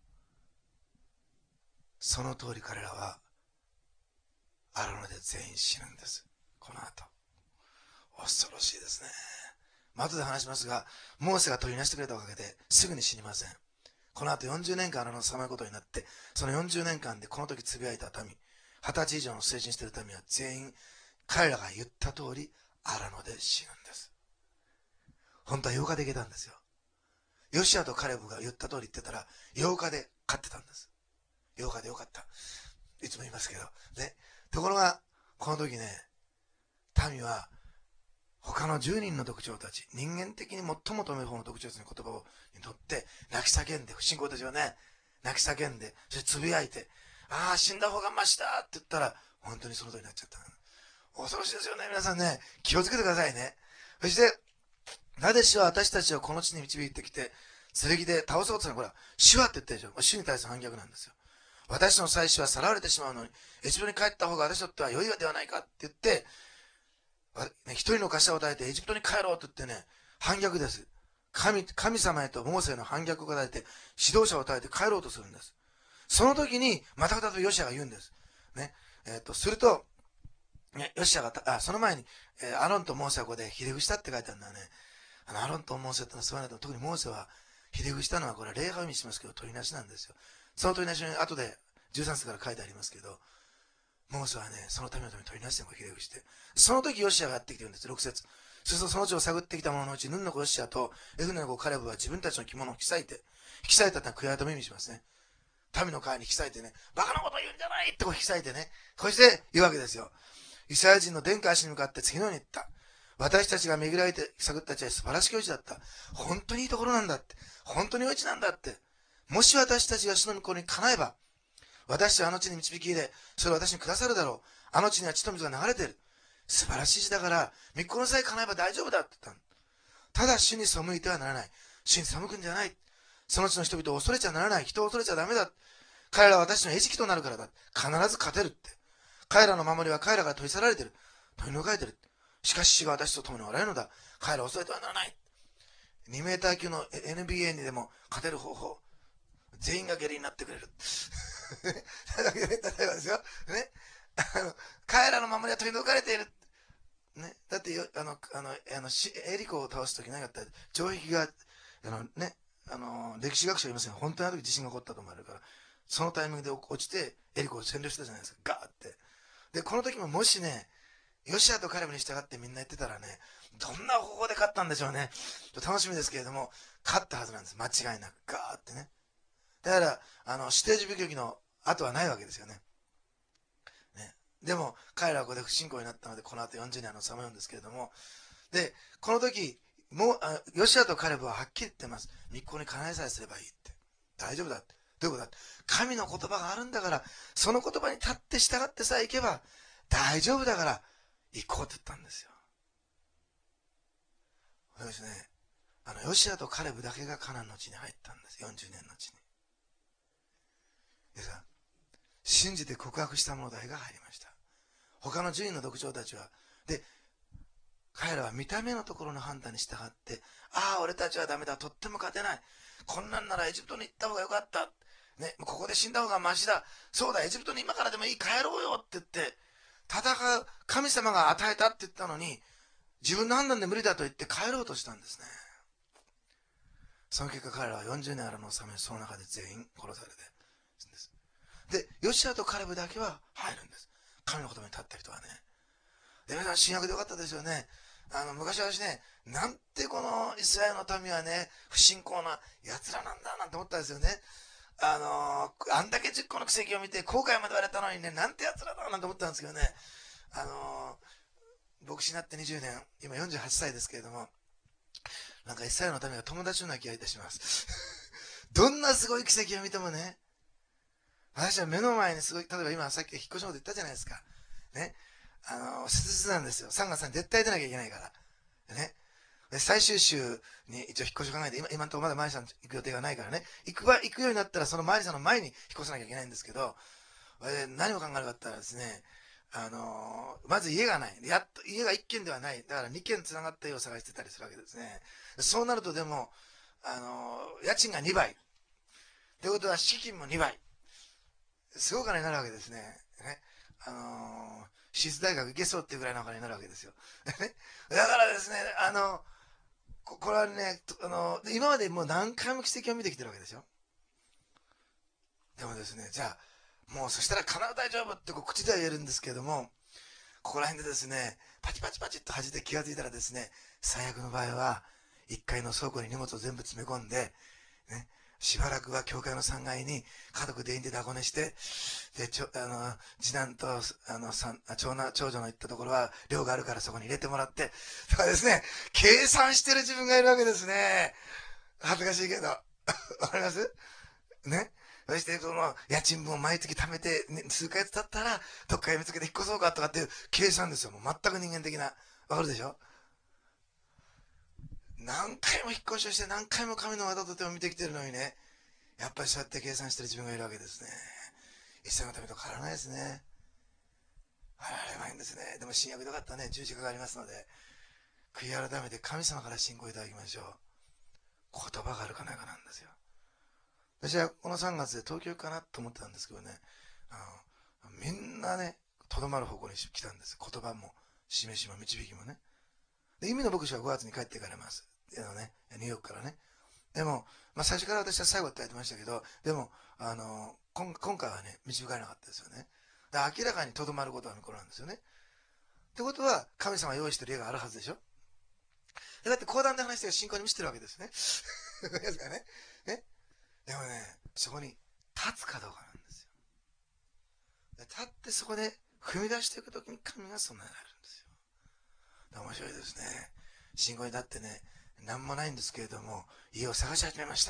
その通り彼らは、荒野で全員死ぬんです。この後。恐ろしいですね。まあ、後で話しますが、モーセが取りなしてくれたおかげですぐに死にません。この後よんじゅうねんかん荒野の寒いことになって、そのよんじゅうねんかんでこの時つぶやいた民、はたち以上の成人している民は全員、彼らが言った通り、荒野で死ぬんです。本当はようかでいけたんですよ。ヨシアとカレブが言った通り言ってたら、ようかで勝ってたんです。ようかでよかった。いつも言いますけど。ね。ところが、この時ね、民は、他のじゅうにんの特徴たち、人間的に最も止める方の特徴たちの言葉をにとって、泣き叫んで、不信仰たちはね、泣き叫んで、そしてつぶやいて、ああ、死んだ方がマシだって言ったら、本当にその通りになっちゃった。恐ろしいですよね、皆さんね。気をつけてくださいね。そして、 なぜ主は私たちをこの地に導いてきて、剣で倒そうとするの？これは、主はって言ってるでしょ。主に対する反逆なんですよ。私の妻子はさらわれてしまうのに、エジプトに帰った方が私にとっては良いではないかって言って、ね、一人の頭を与えてエジプトに帰ろうと言ってね、反逆です。神、神様へとモーセへの反逆を与えて、指導者を与えて帰ろうとするんです。その時に、また再びヨシアが言うんです。ね。えっ、ー、と、すると、ね、ヨシアが、あ、その前に、えー、アロンとモーセはここでひれ伏したって書いてあるんだよね。あの、アロンとモーセってのは素晴らしい。特にモーセは、ひれ伏したのは、これは礼拝を意味しますけど、取りなしなんですよ。その取りなしに後でじゅうさん節から書いてありますけど、モーセはね、そのためのために取りなしてもひれ伏して、その時ヨシアがやってきてるんです、ろく節。そうするとその地を探ってきた者のうち、ヌンの子ヨシアとエフネの子カレブは自分たちの着物を引き裂いて、引き裂いたってのは悔い改め意味しますね。民の会に引き裂いてね、バカなこと言うんじゃないってこう引き裂いてね、こうして言うわけですよ。イスラエル人の殿下足に向かって次のように言った。私たちが巡られて探った地は素晴らしき余地だった。本当にいいところなんだって。本当に余地なんだって。もし私たちが主の御子に叶えば、私はあの地に導き入れ、それを私にくださるだろう。あの地には血と水が流れている。素晴らしい地だから、御子のさえ叶えば大丈夫だって言ったの。ただ主に背いてはならない。主に背くんじゃない。その地の人々を恐れちゃならない。人を恐れちゃダメだ。彼らは私の餌食となるからだ。必ず勝てるって。彼らの守りは彼らから取り去られている。取り除かれている。しかし主が私と共におられるのだ。彼らを恐れてはならない。にメーター級の エヌビーエー にでも勝てる方法。全員が下痢になってくれる。例えばですよ。ね。あの、彼らの守りは取り除かれている。ね。だってよ、あの、あの、あの、エリコを倒すとき何かったら、城壁が、あのね、あの、歴史学者いますよ。本当にあの時地震が起こったと思われるから、そのタイミングで落ちて、エリコを占領したじゃないですか。ガーって。で、この時ももしね、ヨシアとカレブに従ってみんな言ってたらね、どんな方法で勝ったんでしょうね。楽しみですけれども、勝ったはずなんです。間違いなく。ガーってね。だから、あの、指定事備局の後はないわけですよね。ね。でも、彼らはここで不信仰になったので、この後よんじゅうねんのさまようんですけれども、で、この時、もう、あヨシアとカレブははっきり言ってます。密航に叶えさえすればいいって。大丈夫だって。どういうことだって。神の言葉があるんだから、その言葉に立って従ってさえ行けば、大丈夫だから、行こうって言ったんですよ。そうですね。あの、ヨシアとカレブだけがカナンの地に入ったんです。よんじゅうねんの地に。でさ、信じて告白した者だけが入りました。他のじゅうにんの読長たちは、で、彼らは見た目のところの判断に従って、ああ、俺たちはダメだ、とっても勝てない。こんなんならエジプトに行った方がよかった。ね、ここで死んだ方がマシだ。そうだ、エジプトに今からでもいい、帰ろうよって言って、戦う神様が与えたって言ったのに、自分の判断で無理だと言って帰ろうとしたんですね。その結果彼らはよんじゅうねんあるの治め、その中で全員殺されてです。で、ヨシアとカレブだけは入るんです。神の言葉に立った人はね。で、皆さん、新約でよかったですよね。あの、昔私ね、なんてこのイスラエルの民はね、不信仰な奴らなんだなんて思ったんですよね。あのー、あんだけじゅっこの奇跡を見て、後悔まで言われたのにね、なんて奴らだなんて思ったんですけどね。あのー、牧師になってにじゅうねん、今よんじゅうはっさいですけれども、なんかイスラエルの民は友達のような気がいたします。どんなすごい奇跡を見てもね、私は目の前にすごい、例えば今さっき引っ越しのこと言ったじゃないですか。ね。あの、切実なんですよ。さんがつに絶対出なきゃいけないから。ね。で最終週に一応引っ越しを考えて、今、今のところまだマリさん行く予定がないからね。行く場、行くようになったらそのマリさんの前に引っ越さなきゃいけないんですけど、え何を考えるかったらですね、あのー、まず家がない。やっと、家がいっけんではない。だからにけん繋がった家を探してたりするわけですね。そうなるとでも、あのー、家賃がにばい。ということは資金もにばい。すごいお金になるわけですね。ね。あのー、私立大学行けそうっていうぐらいのお金になるわけですよ。だからですね、あの、ここれはね、あの、今までもう何回も奇跡を見てきてるわけですよ。でもですね、じゃあ、もうそしたら叶う大丈夫ってこう口では言えるんですけども、ここら辺でですね、パチパチパチっと弾いて気がついたらですね、最悪の場合は、いっかいの倉庫に荷物を全部詰め込んで、ね、しばらくは教会のさんがいに家族全員でダコ寝して、で、ちょ、あの、次男と、あの、三、長男、長女の行ったところは、寮があるからそこに入れてもらって、とかですね、計算してる自分がいるわけですね。恥ずかしいけど。わかりますね。そして、その、家賃分を毎月貯めて、ね、数ヶ月経ったら、どっかへ見つけて引っ越そうかとかっていう計算ですよ。もう全く人間的な。わかるでしょ何回も引っ越しをして何回も神の技と手を見てきてるのにね、やっぱりそうやって計算してる自分がいるわけですね。一切のためと変わらないですね。あれはないんですね。でも新約でよかったね、十字架がありますので、悔い改めて神様から信仰いただきましょう。言葉があるかないかなんですよ。私はこのさんがつで東京かなと思ってたんですけどね、あのみんなね、とどまる方向に来たんです。言葉も示しも導きもね。で、意味の牧師はごがつに帰っていかれます。あのね、ニューヨークからね。でも、まあ、最初から私は最後って言ってましたけど、でも、あの、今今回はね、導かれなかったですよね。で明らかにとどまることは見こなんですよね。ってことは、神様が用意してる家があるはずでしょ。だって講談で話してる信仰に見せてるわけですね。ですからね。ね。でもね、そこに立つかどうかなんですよ。で立ってそこで踏み出していくときに神が備えられるんですよ。面白いですね。信仰に立ってね、何もないんですけれども、家を探し始めました。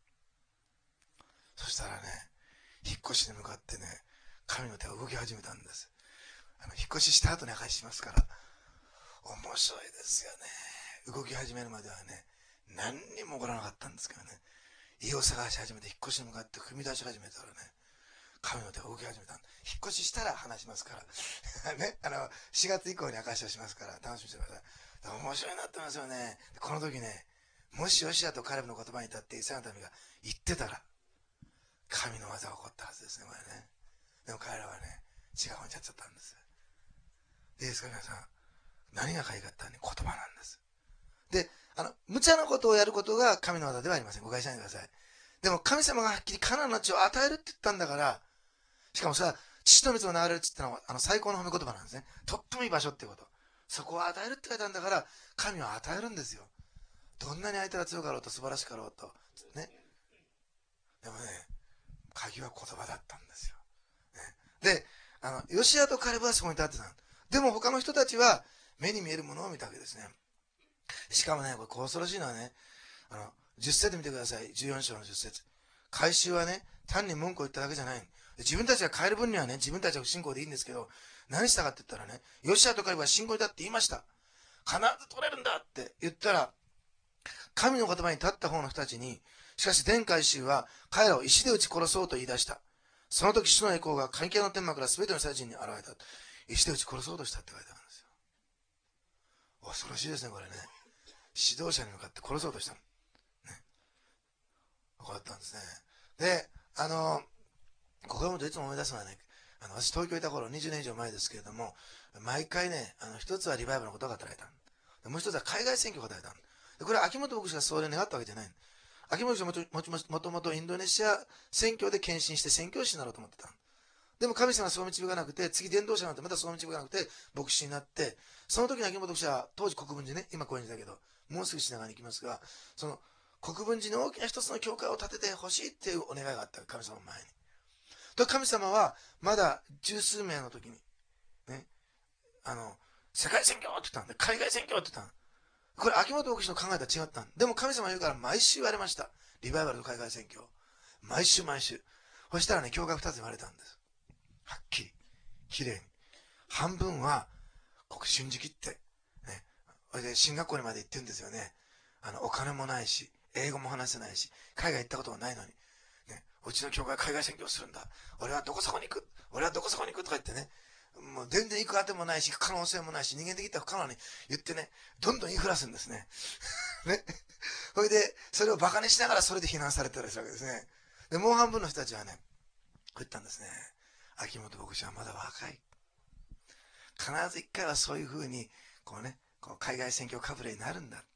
そしたらね、引っ越しに向かってね、神の手が動き始めたんです。あの引っ越しした後に明かしますから、面白いですよね。動き始めるまではね、何にも起こらなかったんですけどね、家を探し始めて引っ越しに向かって踏み出し始めたらね、神の手が動き始めた。引っ越ししたら話しますからね、あのしがつ以降に明かしをしますから楽しみにしてください。面白いなってますよね。この時ね、もしヨシアとカレブの言葉に立ってイスラエルの民が言ってたら神の技が起こったはずですね、これね。でも彼らはね、違う方に立っちゃったんです。いいですか皆さん、何が鍵かって言葉なんです。で、あの無茶なことをやることが神の技ではありません。誤解しないでください。でも神様がはっきりカナンの地を与えるって言ったんだから、しかもそれは父の水を流れるって言ったのはあの最高の褒め言葉なんですね。とってもいい場所ってこと。そこを与えるって書いてあるんだから、神は与えるんですよ。どんなに相手が強かろうと素晴らしかろうと。ね。でもね、鍵は言葉だったんですよ。ね、で、あの、ヨシアとカレブはそこに立ってた。でも他の人たちは目に見えるものを見たわけですね。しかもね、これ恐ろしいのはね、あの、じゅっ節見てください。じゅうよん章のじゅっ節。回収はね、単に文句を言っただけじゃない。自分たちが変える分にはね、自分たちは不信仰でいいんですけど、何したかって言ったらね、ヨシアとカレブは信仰だって言いました。必ず取れるんだって言ったら、神の言葉に立った方の人たちに、しかし前回衆は彼らを石で撃ち殺そうと言い出した。その時主の栄光が会見の天幕から全ての人たちに現れた。石で撃ち殺そうとしたって書いてあるんですよ。恐ろしいですね、これね。指導者に向かって殺そうとしたの。ね。こうだったんですね。で、あの、ここをいつも思い出すのはね、あの私東京いた頃にじゅうねん以上前ですけれども、毎回ね、あの一つはリバイバルのことが働いた。もう一つは海外選挙が働いた。これは秋元牧師がそれを願ったわけじゃない。秋元牧師はもともともとインドネシア選挙で献身して宣教師になろうと思ってた。でも神様はそう導かなくて、次伝道者になってまたそう導かなくて、牧師になって、その時に秋元牧師は当時国分寺ね、今高円寺だけど、もうすぐ品川に行きますが、その国分寺の大きな一つの教会を建ててほしいっていうお願いがあった、神様の前に。と神様はまだ十数名の時に、ね、あの、世界宣教って言ったんで、海外宣教って言ったんで、これ秋元牧師の考えとは違ったんでも神様言うから毎週言われました。リバイバルと海外宣教。毎週毎週。そしたらね、教会二つ言われたんです。はっきり、きれいに。半分は、国春時期って、ね。それで進学校にまで行ってるんですよね。あの、お金もないし、英語も話せないし、海外行ったこともないのに。ね。うちの教会は海外宣教するんだ。俺はどこそこに行く。俺はどこそこに行くとか言ってね。もう全然行くあてもないし、行く可能性もないし、人間的に言ったら不可能に言ってね、どんどん言いふらすんですね。ね。それで、それを馬鹿にしながらそれで非難されたりするわけですね。で、もう半分の人たちはね、こう言ったんですね。秋元牧師はまだ若い。必ず一回はそういうふうに、こうね、こう海外選挙かぶれになるんだって。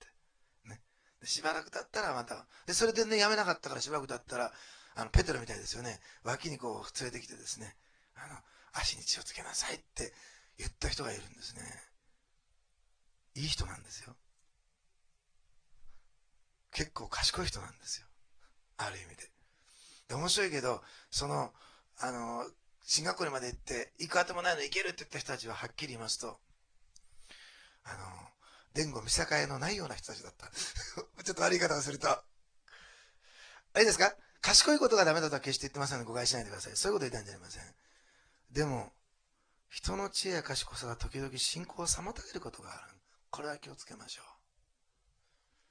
ね。でしばらく経ったらまた、で、それでね、やめなかったからしばらく経ったら、あの、ペテロみたいですよね。脇にこう連れてきてですね、あの、足に血をつけなさいって言った人がいるんですね。いい人なんですよ。結構賢い人なんですよ。ある意味で。で、面白いけど、その、あの、進学校にまで行って、行くあてもないの行けるって言った人たちははっきり言いますと、あの、伝言見境のないような人たちだった。ちょっと悪い言い方をすると。あれですか？賢いことがダメだとは決して言ってませんので誤解しないでください。そういうこと言ったんじゃありません。でも、人の知恵や賢さが時々信仰を妨げることがある。これは気をつけましょ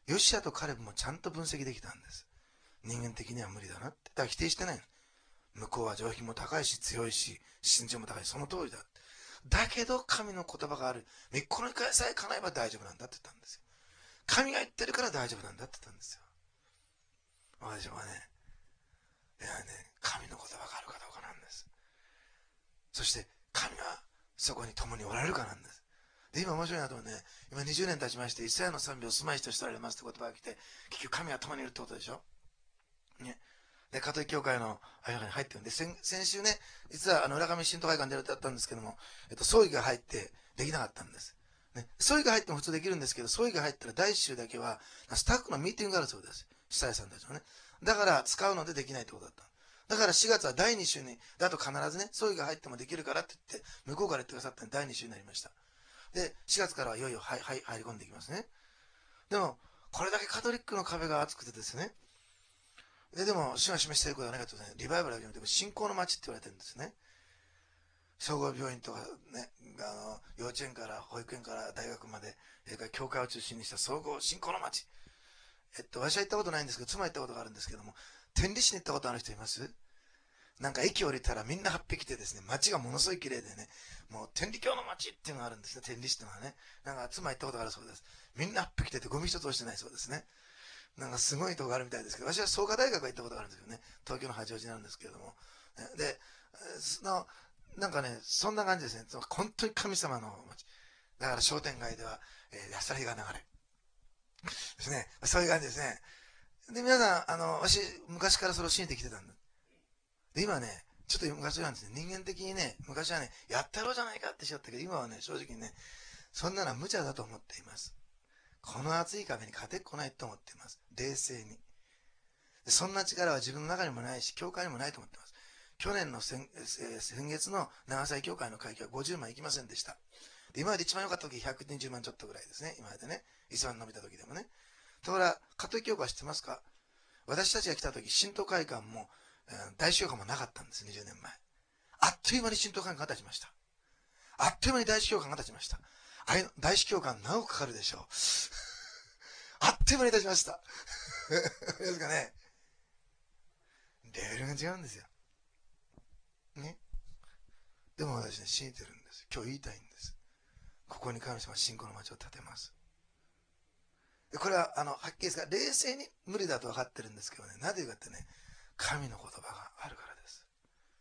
ヨシアとカレブもちゃんと分析できたんです。人間的には無理だなって。だから否定してない。向こうは上品も高いし強いし身長も高いし、その通りだ。だけど神の言葉がある。この回さえ叶えば大丈夫なんだって言ったんですよ。神が言ってるから大丈夫なんだって言ったんですよ。私はね、いやね、神の言葉があるかどうかなんです。そして神はそこに共におられるかなんです。で、今面白いなと思うね、今にじゅうねん経ちまして、イスラエルの賛美を住まい人としておられますって言葉が来て、結局神は共にいるってことでしょ。ね。で、カトリック教会のあやに入ってるんで、先先週ね、実はあの浦上新都会館でやったんですけども、えっと、葬儀が入ってできなかったんです。ね、葬儀が入っても普通できるんですけど、葬儀が入ったら第一週だけは、スタッフのミーティングがあるそうです。主催さんたちのね。だから使うのでできないってことだった。だからしがつはだいに週に、だと必ずね、葬儀が入ってもできるからって言って、向こうから言ってくださったんでだいに週になりました。で、しがつからはいよいよ入入り込んでいきますね。でも、これだけカトリックの壁が厚くてですね、で、でも、主が示していることは何かというとね、リバイバルを読んでも信仰の街って言われてるんですね。総合病院とかね、あの、幼稚園から保育園から大学まで、それから教会を中心にした総合信仰の街。えっと、私は行ったことないんですけど、妻は行ったことがあるんですけども、天理市に行ったことある人います？なんか駅降りたらみんなはっぴきてですね、街がものすごい綺麗でね、もう天理教の街っていうのがあるんですね、天理市っていうのはね。なんか妻行ったことがあるそうです。みんなはっぴきててゴミ一つ落ちてないそうですね。なんかすごいとこがあるみたいですけど、私は創価大学は行ったことがあるんですけどね、東京の八王子なんですけれども。で、その、なんかね、そんな感じですね。本当に神様の街。だから商店街では、えー、安らぎが流れ。ですね。そういう感じですね。で、皆さん、あの、私、昔からそれを信じてきてたんだ。で、今ね、ちょっと昔なんですね、人間的にね、昔はね、やったろうじゃないかってしちゃったけど、今はね、正直にね、そんなのは無茶だと思っています。この厚い壁に勝てっこないと思っています。冷静に。そんな力は自分の中にもないし、教会にもないと思っています。去年の先、えー、先月の長崎教会の会計はごじゅうまんいきませんでした。で今まで一番良かった時ひゃくにじゅうまんちょっとぐらいですね。今までね。一番伸びた時でもね。ところが、カトリック教会は知ってますか？私たちが来た時、神道会館も、えー、大司教館もなかったんです、にじゅうねんまえ。あっという間に神道会館が立ちました。あっという間に大司教館が立ちました。あれ、大司教館何億かかるでしょう。あっという間に立ちました。ですかね。レベルが違うんですよ。ね。でも私ね、信じてるんです。今日言いたいんです。ここに神様は信仰の街を建てます。でこれは、あの、はっきりですが、冷静に無理だと分かってるんですけどね、なぜかってね、神の言葉があるからです。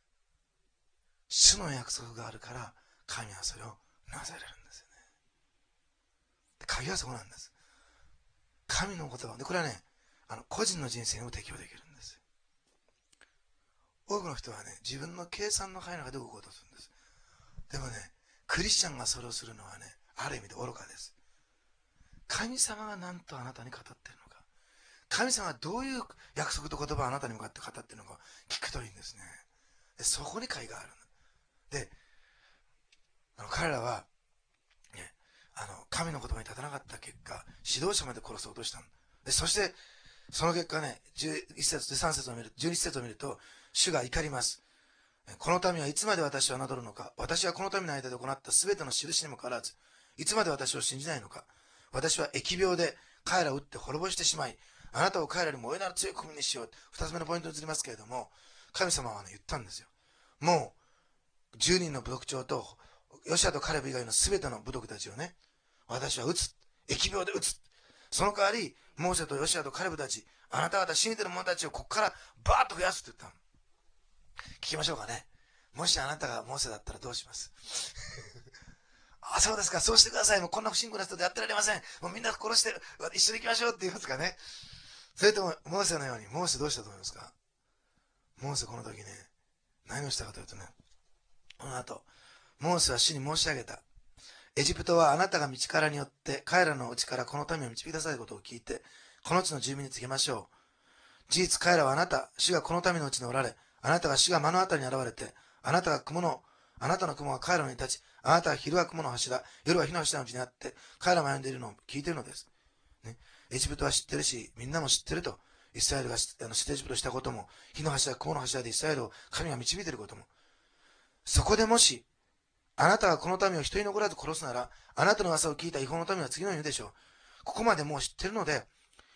主の約束があるから、神はそれをなされるんですよね。で鍵はそこなんです。神の言葉で、これはね、あの、個人の人生にも適用できるんです。多くの人はね、自分の計算の範囲の中で動こうとするんです。でもね、クリスチャンがそれをするのはね、ある意味で愚かです。神様が何とあなたに語っているのか、神様がどういう約束と言葉をあなたに向かって語っているのか聞くといいんですね。でそこに解がある。で、あの彼らは、ね、あの神の言葉に立たなかった結果、指導者まで殺そうとしたの。でそしてその結果ね、じゅういち節、じゅうさん節を見る、じゅうに節を見ると、主が怒ります。この民はいつまで私を侮るのか。私はこの民の間で行ったすべての印にもかかわらず、いつまで私を信じないのか。私は疫病で彼らを打って滅ぼしてしまい、あなたを彼らにも大いなる強い国にしよう。二つ目のポイントに移りますけれども、神様はね、言ったんですよ。もう、じゅうにんの部族長と、ヨシアとカレブ以外のすべての部族たちをね、私は撃つ。疫病で撃つ。その代わり、モーセとヨシアとカレブたち、あなた方信じてる者たちをここからバーッと増やすって言ったの。聞きましょうかね。もしあなたがモーセだったらどうしますあ、そうですか、そうしてください。もうこんな不信仰な人でやってられません。もうみんな殺して、一緒に行きましょうって言いますかね。それとも、モーセのように、モーセどうしたと思いますか？モーセこの時ね、何をしたかというとね、この後、モーセは主に申し上げた。エジプトはあなたが道からによって彼らのうちからこの民を導き出されることを聞いて、この地の住民に告げましょう。事実彼らはあなた、主がこの民のうちにおられ、あなたが主が目の当たりに現れて、あなたが雲の、あなたの雲が彼らに立ち、あなたは昼は雲の柱、夜は火の柱のうちにあって、彼らも歩んでいるのを聞いているのです。ね、エジプトは知ってるし、みんなも知ってると。イスラエルがあのエジプトしたことも、火の柱、雲の柱でイスラエルを神が導いていることも。そこでもし、あなたがこの民を一人残らず殺すなら、あなたの噂を聞いた違法の民は次のように言うでしょう。ここまでもう知ってるので、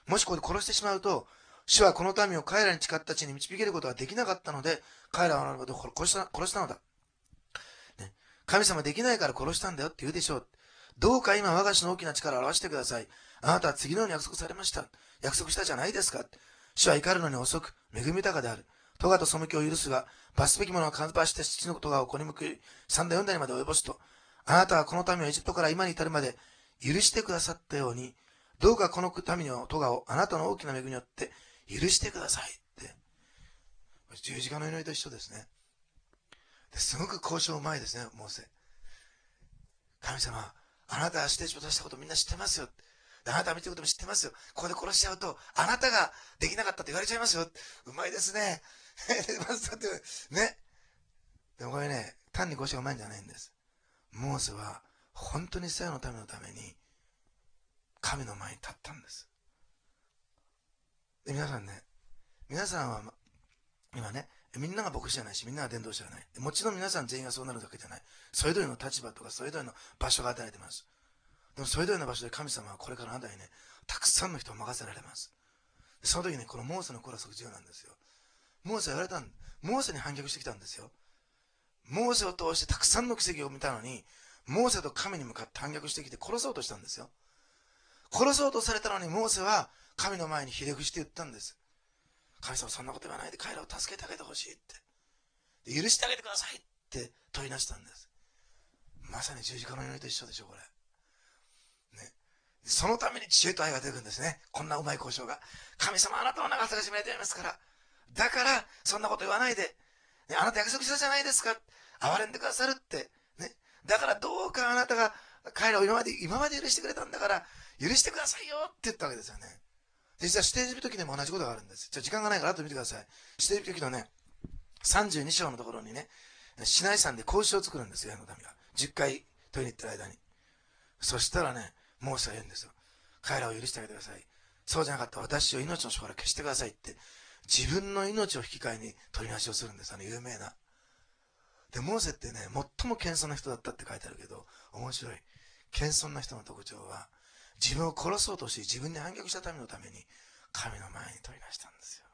もしここで殺してしまうと、主はこの民を彼らに誓った地に導けることができなかったので、彼らはあのことを殺した、殺したのだ。ね、神様できないから殺したんだよって言うでしょう。どうか今我が主の大きな力を表してください。あなたは次のように約束されました。約束したじゃないですか。主は怒るのに遅く、恵み豊かである。咎と背きを許すが、罰すべきものを数ばして父の咎を子に報い、三代四代にまで及ぼすと。あなたはこの民をエジプトから今に至るまで許してくださったように、どうかこの民の咎をあなたの大きな恵みによって許してくださいって。十字架の祈りと一緒ですね。ですごく交渉うまいですね、モーセ。神様、あなたは指定地を出したことみんな知ってますよ。あなたは見てることも知ってますよ。ここで殺しちゃうと、あなたができなかったって言われちゃいますよ。うまいですね。ね。でもこれね、単に交渉がうまいんじゃないんです。モーセは、本当にイスラエルの民のために、神の前に立ったんです。で、皆さんね、皆さんは、今ね、みんなが牧師じゃないし、みんなが伝道者じゃない。もちろん皆さん全員がそうなるわけじゃない。それぞれの立場とか、それぞれの場所が与えられています。でもそれぞれの場所で神様はこれからあなたにね、たくさんの人を任せられます。その時にこのモーセの子はすごく重要なんですよ。モーセは言われたん、モーセに反逆してきたんですよ。モーセを通してたくさんの奇跡を見たのに、モーセと神に向かって反逆してきて殺そうとしたんですよ。殺そうとされたのにモーセは神の前にひれ伏して言ったんです。神様そんなこと言わないで彼らを助けてあげてほしいって。許してあげてくださいって問いなしたんです。まさに十字架の祈りと一緒でしょ、これ。ね。そのために知恵と愛が出てくるんですね。こんなうまい交渉が。神様あなたの長さが占められていますから。だから、そんなこと言わないで。ね、あなた約束したじゃないですか。憐れんでくださるって。ね。だからどうかあなたが彼らを今まで、今まで許してくれたんだから、許してくださいよって言ったわけですよね。実は指定時時でも同じことがあるんです。じゃあ時間がないから後で見てください。指定時のね、さんじゅうに章のところにね、シナイ山で格子を作るんですよ、あの民が。じゅっかい問いに行ってる間に。そしたらね、モーセは言うんですよ。彼らを許してあげてください。そうじゃなかったら私を命の書から消してくださいって、自分の命を引き換えに取りなしをするんです。あの有名な。で、モーセってね、最も謙遜な人だったって書いてあるけど、面白い。謙遜な人の特徴は、自分を殺そうとし、自分に反逆した民のために、神の前に取りなしたんですよ。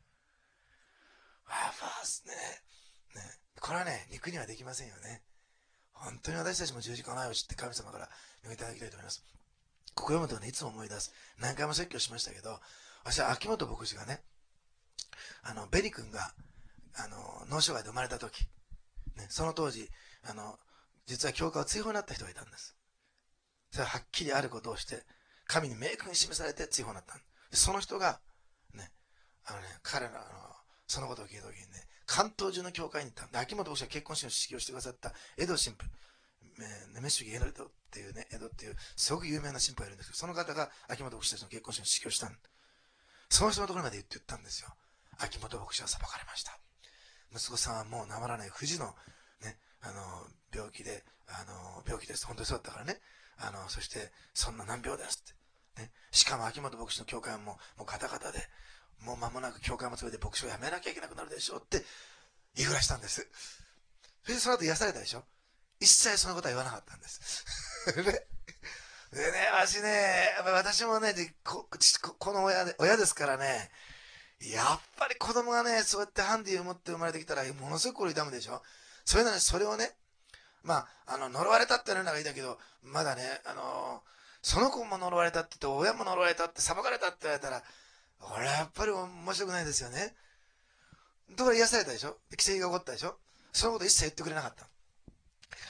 ああ、ファースね。ね。これはね、肉にはできませんよね。本当に私たちも十字架の愛を知って神様から読みいただきたいと思います。ここ読むとね、いつも思い出す。何回も説教しましたけど、私は秋元牧師がね、あの、ベニ君が、あの、脳障害で生まれた時、ね、その当時、あの、実は教会を追放になった人がいたんです。それははっきりあることをして、神に明確に示されて追放になったんです。その人が、ね、あのね、彼らの、そのことを聞いた時にね、関東中の教会に行ったんで、秋元牧師が結婚式の式をしてくださった江戸神父、ネメシュギエドっていうね、江戸っていう、すごく有名な神父がいるんですけど、その方が秋元牧師たちの結婚式の式をしたんその人のところまで言って言ったんですよ。秋元牧師は裁かれました。息子さんはもう治らない不治の、ね、あの、病気で、あの、病気です。本当にそうだったからね。あの、そして、そんな難病ですって。ね。しかも秋元牧師の教会はもう、もうガタガタで、もう間もなく教会も潰れて牧師を辞めなきゃいけなくなるでしょうって言いふらしたんです。それでその後癒されたでしょ。一切そのことは言わなかったんです。でね、わしね、私もね、こ, この親で親ですからね、やっぱり子供がね、そうやってハンディを持って生まれてきたら、ものすごく心痛むでしょ。それなのに、それをね、まあ、あの、呪われたって言うのがいいだけど、まだね、あの、その子も呪われたって言って、親も呪われたって、裁かれたって言われたら、俺はやっぱり面白くないですよね。だから癒されたでしょ。奇跡が起こったでしょ。そのこと一切言ってくれなかった。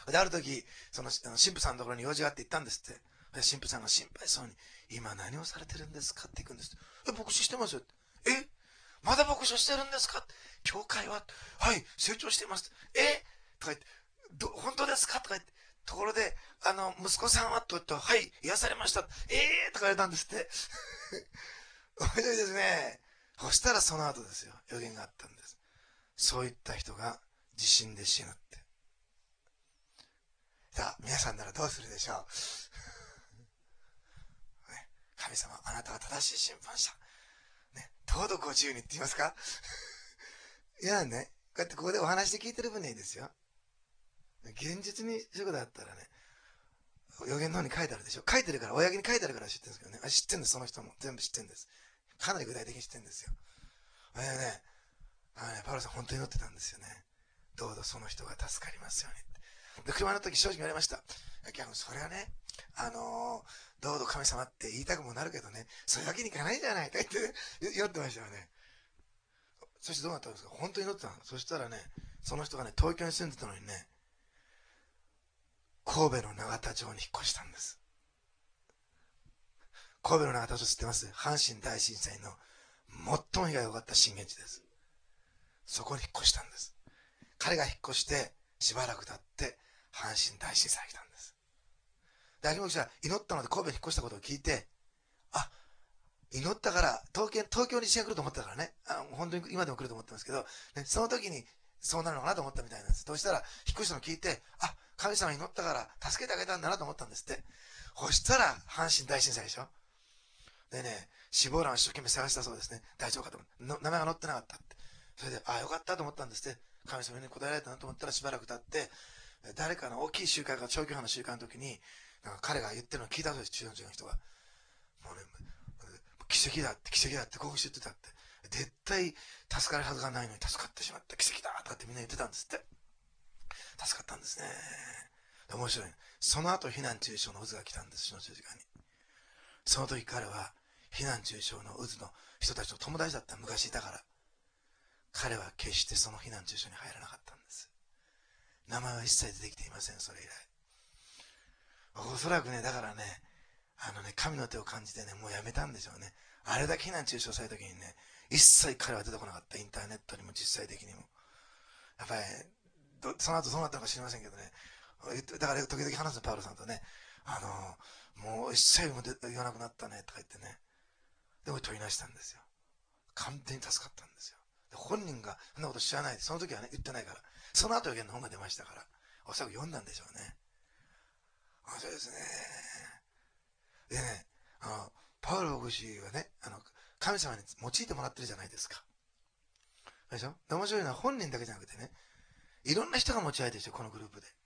で、ある時、その、神父さんのところに用事があって行ったんですって。神父さんが心配そうに、今何をされてるんですかって言うんです。え、牧師してますよ。えまだ牧師をしてるんですか教会ははい、成長しています。えとか言って、ど本当ですかとか言って、ところで、あの、息子さんはと言って、はい、癒されました。ええーとか言われたんですって。面白いですね。そしたらその後ですよ。予言があったんです。そういった人が地震で死ぬって。さあ、皆さんならどうするでしょう。ね、神様、あなたは正しい審判者。ね、どうぞご自由にって言いますか。いやね、こうやってここでお話で聞いてる分にはいいですよ。現実にそういうことあったらね、 予言の方に書いてあるでしょ。書いてるから、公に書いてあるから知ってるんですけどね。あ、知ってるんです、その人も。全部知ってるんです。かなり具体的に知ってるんですよ。あれね、あのね、パウロさん本当に祈ってたんですよね。どうぞその人が助かりますように。で、車の時正直言われました。いや、それはね、あのー、どうぞ神様って言いたくもなるけどね、そういうわけにいかないじゃないかって言って祈ってましたよね。そしてどうなったんですか？本当に祈ってたの。そしたらね、その人がね、東京に住んでたのにね、神戸の永田町に引っ越したんです。神戸の永田町知ってます？阪神大震災の最も被害が多かった震源地です。そこに引っ越したんです。彼が引っ越してしばらく経って阪神大震災が来たんです。で、秋元氏は祈ったので神戸に引っ越したことを聞いて、あ、祈ったから東京、東京に地震が来ると思ったからね、あの本当に今でも来ると思ってますけど、ね、その時にそうなるのかなと思ったみたいなんです。そしたら引っ越したのを聞いて、あ、神様祈ったから助けてあげたんだなと思ったんですって。そしたら阪神大震災でしょ。でね、死亡欄を一生懸命探したそうですね。大丈夫かと思って、名前が載ってなかったって。それで、ああ、よかったと思ったんですって。神様に答えられたなと思ったらしばらく経って、誰かの大きい集会が、長距離の集会の時に、なんか彼が言ってるのを聞いたそうです、中の人が。もうね、奇跡だって、奇跡だって、こうして言ってたって。絶対助かるはずがないのに助かってしまった。奇跡だとかってみんな言ってたんですって。助かったんですね。面白い。その後、避難中傷の渦が来たんです、その時間に。その時彼は、避難中傷の渦の人たちと友達だった昔いたから、彼は決してその避難中傷に入らなかったんです。名前は一切出てきていません、それ以来。おそらくね、だからね、あのね、神の手を感じてね、もうやめたんでしょうね。あれだけ避難中傷された時にね、一切彼は出てこなかった。インターネットにも実際的にも。やっぱり、どその後どうなったのか知りませんけどね。だから時々話すの、パウロさんとね、あの、もう一切も言わなくなったね、とか言ってね。でも取りなしたんですよ。完全に助かったんですよ。本人がそんなこと知らないで、その時はね、言ってないから。その後予言の本が出ましたから、おそらく読んだんでしょうね。面白いですね。でね、あの、パウロ牧師はね、あの、神様に用いてもらってるじゃないですか。でしょ？で面白いのは本人だけじゃなくてね、いろんな人が用いてるでしょ、このグループで。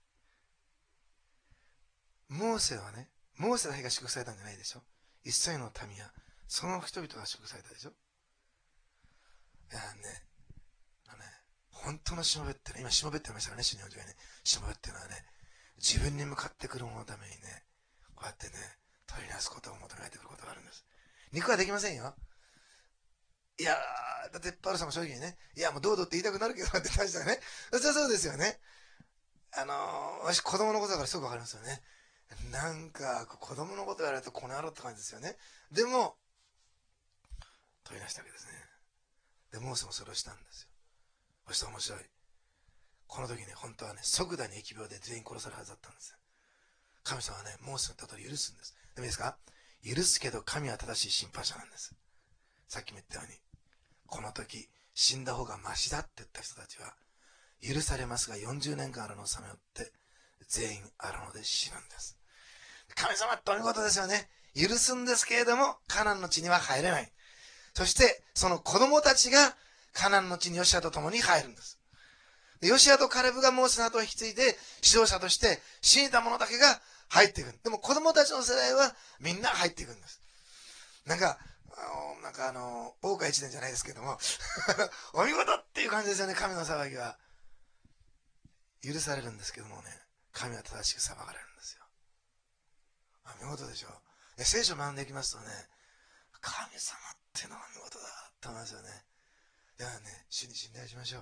モーセはね、モーセだけが祝福されたんじゃないでしょ。一切の民や、その人々が祝福されたでしょ。いやね、あのね、本当のしもべってね、今しもべって言いましたからね、主日本上にね、しもべっていうのはね、自分に向かってくるもののためにね、こうやってね、取りなすことを求められてくることがあるんです。肉はできませんよ。いやー、だってパウロさんも正直にね、いやもうどうぞって言いたくなるけどって言ってましたよね。そりゃそうですよね。あのー、私子供のことだからすぐわかりますよね。なんか、子供のこと言われるとこの野郎って感じですよね。でも、取りなしたわけですね。で、モーセもそれをしたんですよ。そして面白い。この時ね、本当はね、即座に疫病で全員殺されるはずだったんですよ。神様はね、モーセのたとり許すんです。でもいいですか？許すけど神は正しい審判者なんです。さっきも言ったように、この時、死んだ方がマシだって言った人たちは、許されますがよんじゅうねんかん荒野をさまよって、全員荒野で死ぬんです。神様ってお見事ですよね。許すんですけれども、カナンの地には入れない。そして、その子供たちがカナンの地にヨシアと共に入るんです。でヨシアとカレブがモーセの後を引き継いで、指導者として死んだ者だけが入っていく。でも子供たちの世代はみんな入っていくんです。なんか、あのなんかあの、大岡一年じゃないですけども、お見事っていう感じですよね、神の騒ぎは。許されるんですけどもね、神は正しく裁かれるんですよ。あ、見事でしょ。聖書を学んでいきますとね、神様っていうのが見事だと思いますよね。ではね、主に信頼しましょう。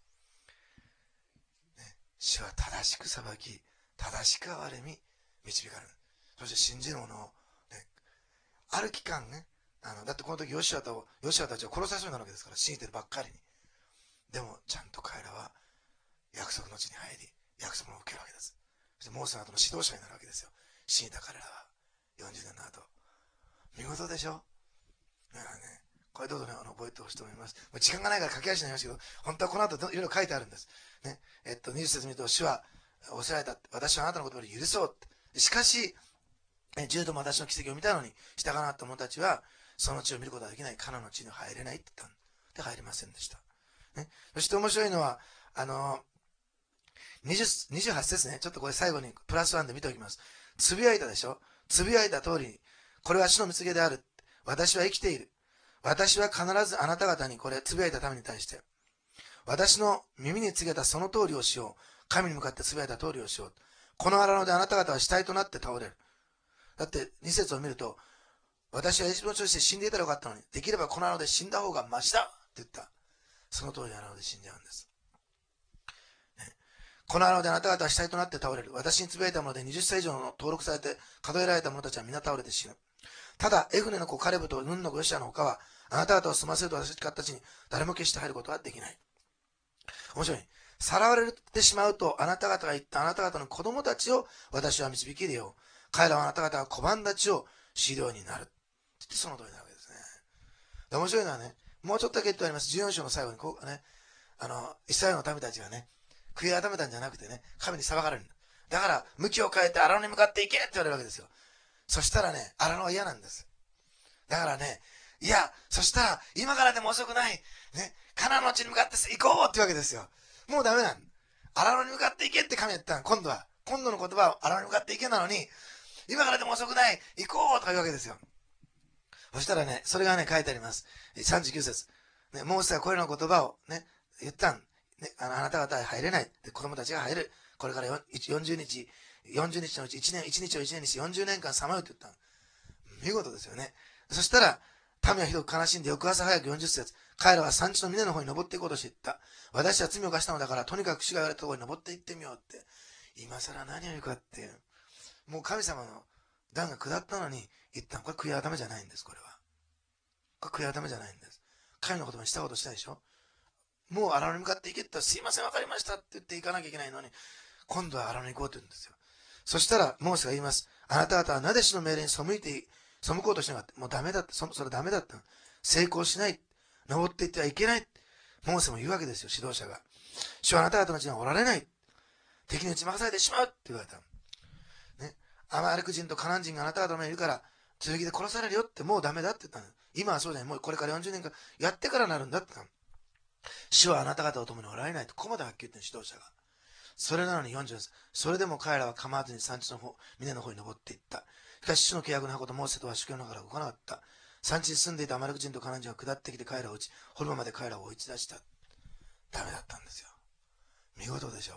ね、主は正しく裁き、正しく憐れみ、導かれる。そして信じる者を、ね、ある期間ね、あのだってこの時ヨシュアとヨシュアたちを殺されそうになるわけですから、信じてるばっかりに。でもちゃんと彼らは約束の地に入り、約束を受けるわけです。そしてモーセの後の指導者になるわけですよ。信じた彼らはよんじゅうねんの後。見事でしょ。だからね、これどうぞね、あの覚えてほしいと思います。もう時間がないから駆け足になりますけど、本当はこの後いろいろ書いてあるんです。ね、えっとにじゅっ節見ると、主はおせられた、私はあなたのことを許そうって。しかし十度も私の奇跡を見たのに従わなかった者たちはその地を見ることができない、カナンの地に入れないって言ったんで、入れませんでした、ね、そして面白いのはあのにじゅう、にじゅうはち節ね、ちょっとこれ最後にプラスワンで見ておきます。 つぶやいたでしょ。つぶやいた通りに、これは主の蜜げである。私は生きている。私は必ずあなた方にこれつぶやいたために対して、私の耳に告げたその通りをしよう。神に向かってつぶやいた通りをしよう。この荒野であなた方は死体となって倒れる。だってに節を見ると、私はエジプトの地として死んでいたらよかったのに、できればこの荒野で死んだ方がマシだって言った。その通りに荒野で死んじゃうんです。ね、この荒野であなた方は死体となって倒れる。私につぶやいたものではたち以上の登録されて数えられた者たちは皆倒れて死ぬ。ただ、エフネの子カレブとヌンの子ヨシアの他は、あなた方を済ませると私たちに誰も決して入ることはできない。面白い。さらわれてしまうと、あなた方が言ったあなた方の子供たちを私は導き入れよう。彼らはあなた方が小判立ちを知るようになる。ってその通りなわけですね。で、面白いのはね、もうちょっとだけ言ってあります。じゅうよん章の最後にこうね、あの、イスラエルの民たちがね、悔い改めたんじゃなくてね、神に裁かれる。だから、向きを変えて荒野に向かっていけって言われるわけですよ。そしたらね、荒野は嫌なんです。だからね、いや、そしたら、今からでも遅くない。ね、カナンの地に向かって行こうってわけですよ。もうダメなん。荒野に向かって行けって神言ったの。今度は。今度の言葉は荒野に向かって行けなのに、今からでも遅くない。行こうとか言うわけですよ。そしたらね、それがね、書いてあります。さんじゅうきゅう節。ね、モーセはこれらの言葉をね、言ったん。ね、あの、あなた方は入れない。で、子供たちが入る。これからよんじゅうにち、よんじゅうにちのうちいちねん、いちにちをいちねんにしてよんじゅうねんかんさまようって言ったの。見事ですよね。そしたら、民はひどく悲しんで、翌朝早くよんじゅっ節。彼らは山地の峰の方に登っていこうとしていった。私は罪を犯したのだから、とにかく主が言われたところに登っていってみようって。今更何を言うかっていう。もう神様の段が下ったのに、言ったの。これ悔い改めじゃないんです、これは。これ悔い改めじゃないんです。神の言葉にしたことしたでしょ。もう荒野に向かって行けって言ったら、すいません、わかりましたって言って行かなきゃいけないのに、今度は荒野に行こうって言うんですよ。そしたら、モーセが言います。あなた方はなぜ主の命令に背いて、背こうとしなかった。もうダメだって、そそれダメだった。成功しない。登っていってはいけない。モーセも言うわけですよ、指導者が。主はあなた方の地にはおられない。敵に打ち負かされてしまうって言われた。ね。アマレク人とカナン人があなた方の目にいるから、剣で殺されるよって、もうダメだって言ったの。今はそうじゃない。もうこれからよんじゅうねんかんやってからなるんだって言ったの。主はあなた方と共におられないと、ここまではっきり言ってる指導者が。それなのによんじゅうです。それでも彼らは構わずに山地の方、峰の方に登っていった。しかし主の契約の箱とモーセとは主権の中から動かなかった。山地に住んでいたアマレク人とカナン人は下ってきて彼らを撃ち、ホルモンまで彼らを追い出した。ダメだったんですよ。見事でしょ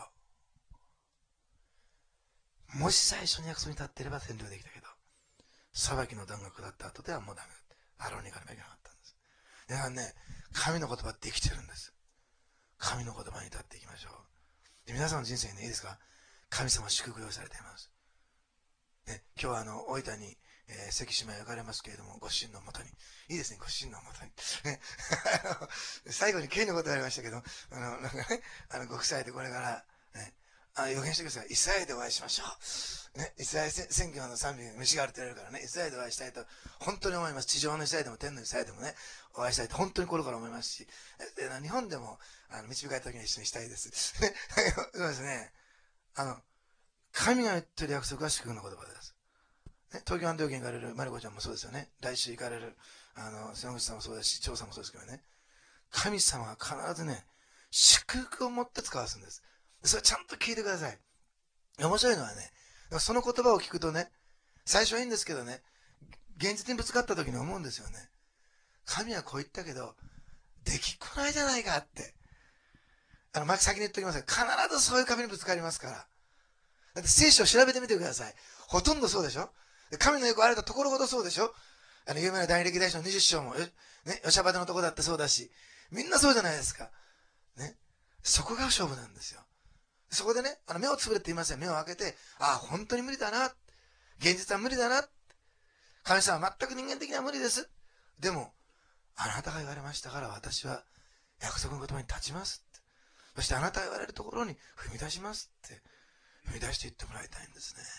う。もし最初に約束に立っていれば占領できたけど、裁きの段が下った後ではもうダメだ。アローに行かなきゃいけなかったんです。だからね、神の言葉って生きてるんです。神の言葉に立っていきましょう。で皆さんの人生にね、いいですか？神様は祝福用意されています。ね、今日はあの、大分に、えー、関島へ行かれますけれども、ご主人のもとに。いいですね、ご主人のもとに。ね、あの、最後に刑のことがありましたけど、あの、なんかね、あの、ご夫妻でこれから、ね、あ予言してください。イスラエルでお会いしましょう。ね、イスラエル選挙の賛美が飯があるって言われるからね、イスラエルでお会いしたいと、本当に思います。地上のイスラエルでも天のイスラエルでもね、お会いしたいと、本当に心から思いますし、で日本でも、あの、導かれた時には一緒にしたいです。ね、そうですね。あの、神が言ってる約束は祝福の言葉です。ね、東京湾道県行かれるマリコちゃんもそうですよね。来週行かれる、あの、瀬野口さんもそうだし、張さんもそうですけどね。神様は必ずね、祝福を持って使わすんです。それちゃんと聞いてください。面白いのはね、その言葉を聞くとね、最初はいいんですけどね、現実にぶつかった時に思うんですよね。神はこう言ったけど、できっこないじゃないかって。あの、先に言っておきますが、必ずそういう壁にぶつかりますから。だって聖書を調べてみてください。ほとんどそうでしょ。神のよくあれたところほどそうでしょ。あの、有名な大歴代史のにじゅっ章も、ね、ヨシャバテのとこだってそうだし、みんなそうじゃないですか。ね。そこが勝負なんですよ。そこでね、あの目をつぶれって言いません。目を開けて、ああ、本当に無理だな。現実は無理だな。神様は全く人間的には無理です。でも、あなたが言われましたから私は約束の言葉に立ちますって。そしてあなたが言われるところに踏み出しますって。踏み出していってもらいたいんですね。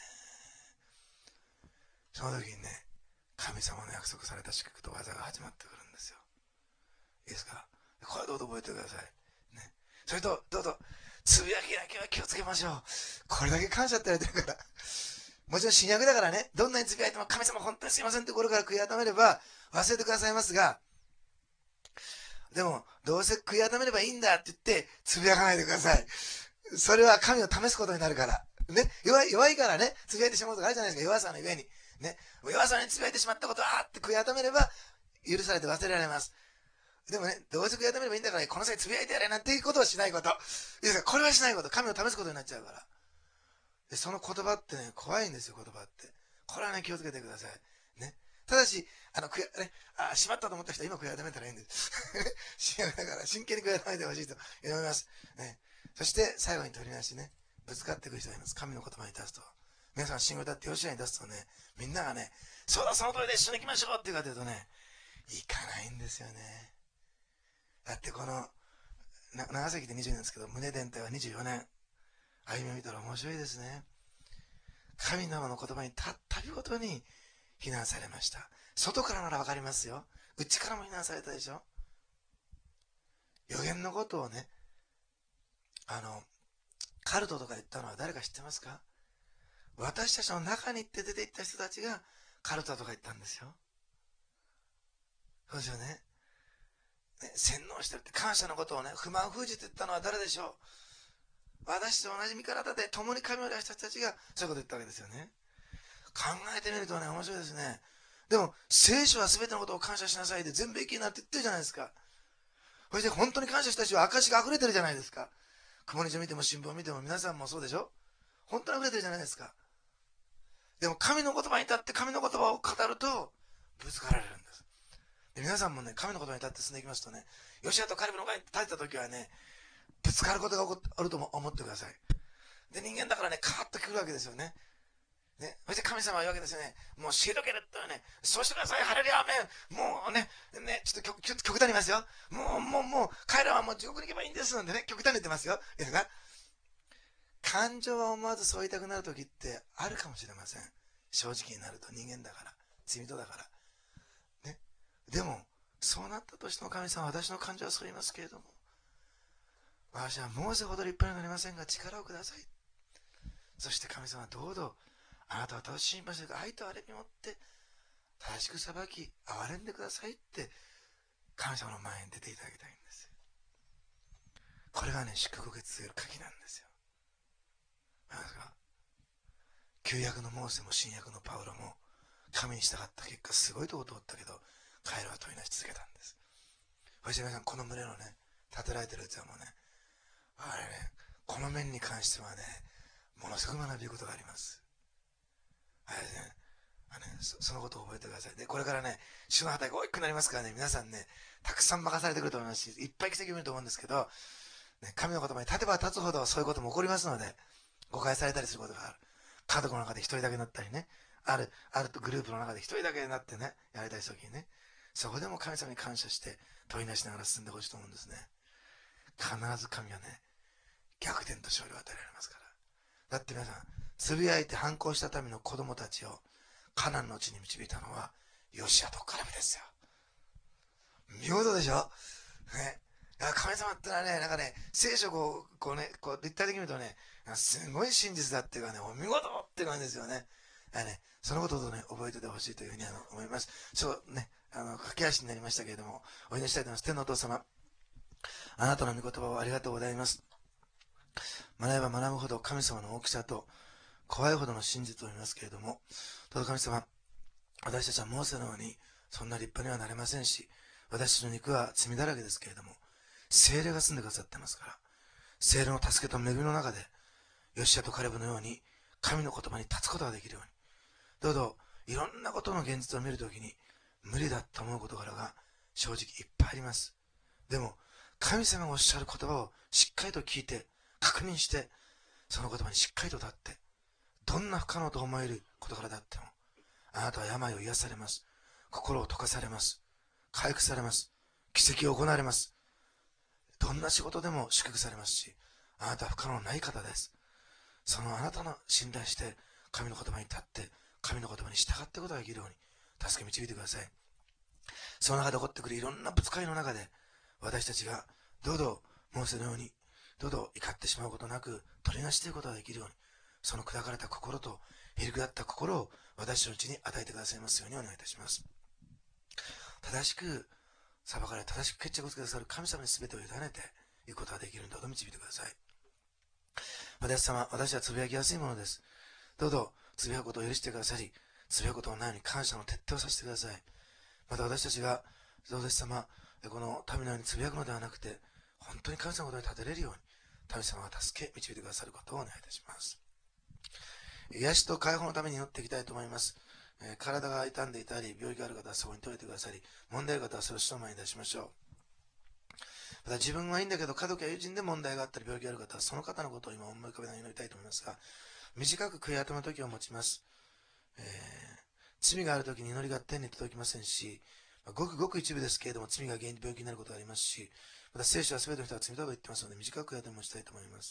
その時にね、神様の約束された祝福と技が始まってくるんですよ。いいですか？これはどうぞ覚えてください。ね。それと、どうぞ、つぶやきだけは気をつけましょう。これだけ感謝って言われてるから。もちろん新約だからね、どんなにつぶやいても神様本当にすいませんって心から悔い改めれば忘れてくださいますが、でも、どうせ悔い改めればいいんだって言って、つぶやかないでください。それは神を試すことになるから。 ね、弱い、弱いからね、つぶやいてしまうことがあるじゃないですか、弱さのゆえに。ね、弱さにつぶやいてしまったことは、って悔い改めれば、許されて忘れられます。でもね、どうせ悔い改めればいいんだから、この際つぶやいてやれなんていうことをしないこと。いいですか、これはしないこと。神を試すことになっちゃうから。で、その言葉ってね、怖いんですよ、言葉って。これはね、気をつけてください。ね。ただし、あの、悔ね、あ、しまったと思った人は今悔い改めたらいいんです。だから真剣に悔い改めてほしいと思います。ね。そして最後に取りなしね、ぶつかっていく人がいます。神の言葉に立つと。皆さん信号だってヨシアに立つとね、みんながね、そうだその通りで一緒に行きましょうって言うかというとね、行かないんですよね。だってこの、長崎でにじゅうねんですけど、胸伝隊はにじゅうよねん。歩みを見たら面白いですね。神様の言葉にたったびごとに非難されました。外からならわかりますよ。内からも非難されたでしょ。予言のことをね、あの、カルトとか言ったのは誰か知ってますか？私たちの中に行って出て行った人たちがカルトとか言ったんですよ。そうですよね。ね、洗脳してるって感謝のことをね、不満封じて言ったのは誰でしょう？私と同じ身体で共に神を出した人たちがそういうこと言ったわけですよね。考えてみるとね、面白いですね。でも、聖書は全てのことを感謝しなさいで全部いい気になって言ってるじゃないですか。そして本当に感謝した人は証が溢れてるじゃないですか。雲日を見ても新聞を見ても皆さんもそうでしょ？本当に溢れてるじゃないですか。でも神の言葉に立って神の言葉を語るとぶつかられるんです。で皆さんもね、神の言葉に立って進んでいきますとね、ヨシアとカレブの前に立てた時はね、ぶつかることが起こると思ってください。で、人間だからね、カーッと来るわけですよね。ね、そして神様は言うわけですよね。もう退けるってね、そうしてください、ハレルヤアメン。もうね、ね、ちょっと極極端に言いますよ。もう、もう、もう、彼らはもう地獄に行けばいいんですなんてね、極端に言ってますよ。いいですか？感情は思わずそう言いたくなる時ってあるかもしれません。正直になると人間だから、罪人だから。ね。でも、そうなったとしても神様は私の感情はそう言いますけれども、私はモーセほど立派になりませんが力をください。そして神様はどうぞ、あなたは正しい場所で愛と憐れみを持って正しく裁き憐れんでくださいって神様の前に出ていただきたいんです。これがね、祝福を告げる鍵なんですよ。なんですか？旧約のモーセも新約のパウロも神に従った結果すごいとこ通ったけど彼らは問いなし続けたんです。そして皆さん、この群れのね、立てられてる器もね、あれね、この面に関してはね、ものすごく学びることがあります。あれね、あね、そ, そのことを覚えてください。で、これからね、主の働きが大きくなりますからね、皆さんね、たくさん任されてくると思いますし、いっぱい奇跡を見ると思うんですけど、ね、神の言葉に立てば立つほどそういうことも起こりますので、誤解されたりすることがある。家族の中で一人だけになったりね、ある、あるグループの中で一人だけになってね、やりたい時にね、そこでも神様に感謝して問いなしながら進んでほしいと思うんですね。必ず神はね、逆転と勝利を与えられますから。だって皆さん、つぶやいて反抗した民の子供たちをカナンの地に導いたのはヨシアとカレブですよ。見事でしょね。神様ってのはね、なんかね、聖書をこう、こうね、こう立体的に見るとね、すごい真実だっていうかね、お見事って感じですよね。ね、そのことをね、覚えててほしいというふうにあの思います。そうね、あの、駆け足になりましたけれども、お祈りしたいと思います。天のお父様、あなたの御言葉をありがとうございます。学べば学ぶほど神様の大きさと怖いほどの真実を見ますけれども、どうぞ神様、私たちはモーセのようにそんな立派にはなれませんし、私たちの肉は罪だらけですけれども、聖霊が住んでくださってますから、聖霊の助けと恵みの中で、ヨシアとカレブのように神の言葉に立つことができるように、どうぞいろんなことの現実を見るときに無理だと思う事柄が正直いっぱいあります。でも神様がおっしゃる言葉をしっかりと聞いて確認して、その言葉にしっかりと立って、どんな不可能と思える事柄だってもあなたは病を癒されます。心を溶かされます。回復されます。奇跡を行われます。どんな仕事でも祝福されますし、あなたは不可能ない方です。そのあなたの信頼して神の言葉に立って神の言葉に従っていくことができるように助け導いてください。その中で起こってくるいろんなぶつかりの中で、私たちがどうぞモーセのようにどうぞ怒ってしまうことなく取りなしていくことができるように、その砕かれた心とへりくだった心を私のうちに与えてくださいますようにお願いいたします。正しく裁かれ、正しく決着をつけてくださる神様に全てを委ねていくことができるので、どうぞ導いてください。 私様、私はつぶやきやすいものです。どうぞ、つぶやくことを許してくださり、つぶやくことのないように感謝の徹底をさせてください。また私たちが、どうです様、この民のようにつぶやくのではなくて、本当に神様のことに立てれるように、神様が助け、導いてくださることをお願いいたします。癒しと解放のために祈っていきたいと思います。えー、体が痛んでいたり、病気がある方はそこに取れてくださり、問題がある方はそれを主の前に出しましょう。また自分はいいんだけど、家族や友人で問題があったり、病気がある方はその方のことを今思い浮かべながら祈りたいと思いますが、短く悔い改めの時を持ちます。えー、罪がある時に祈りが天に届きませんし、ごくごく一部ですけれども、罪が原因で病気になることがありますし、また聖書は全ての人が罪だと言ってますので、短く悔い改めをしたいと思います。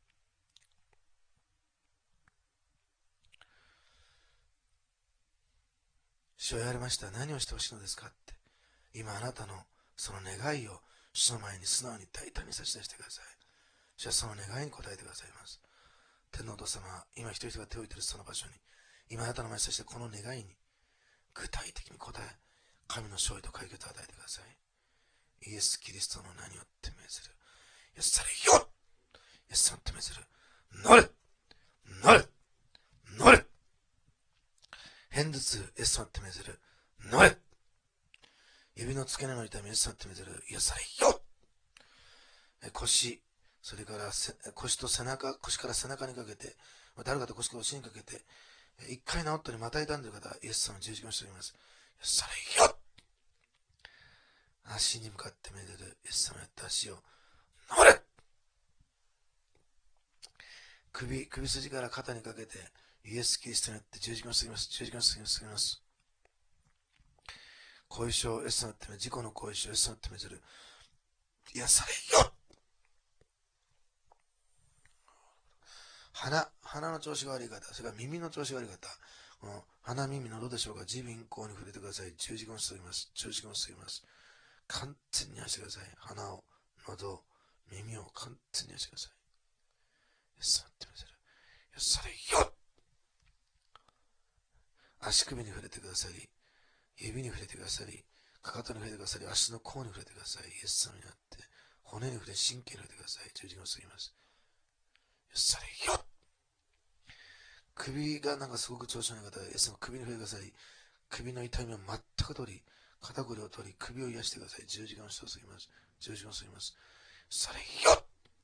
主は言われました。何をしてほしいのですかって。今あなたのその願いを主の前に素直に大胆に差し出してください。主はその願いに応えてくださいます。天のお父様、今一人一人が手を置いているその場所に、今あなたの前に差してこの願いに具体的に応え、神の勝利と解決を与えてください。イエス・キリストの名によって命ずる。イエスされよ、イエスさんって命ずる。なれなれなれ片頭痛、イエスさんって命ずる。なれ指の付け根の痛み、イエスさんって命ずる。イエスされよ、腰、それから腰と背中、腰から背中にかけて、またある方腰からお尻にかけて、一回治ったりまた痛んでいる方、イエス様の十字架をしております。イエスされよ、足に向かってめでる。イエス様やった足を治れ。首、首筋から肩にかけて、イエス・キリストによって十字架をしております。十字架をしております。後遺症、イエス様ってめ、事故の後遺症、イエス様ってめずる。癒されよ。鼻、鼻の調子が悪い方、それから耳の調子が悪い方、この鼻、耳のどうでしょうか、耳鼻咽喉に触れてください。十字架をしております。十字架をしております。完全に癒してください。鼻を、喉、耳を完全に癒してください。イエス様ってめずる。癒されよ。足首に触れてくださり、指に触れてくださり、かかとに触れてくださり、足の甲に触れてください。イエス様になって、骨に触れ、神経に触れてください。十字架を過ぎます。それよ。首がなんかすごく調子のいい方、イエス様首に触れてください。首の痛みを全く取り、肩こりを取り、首を癒してください。十字架の下を過ぎます。十字架を過ぎます。それよ。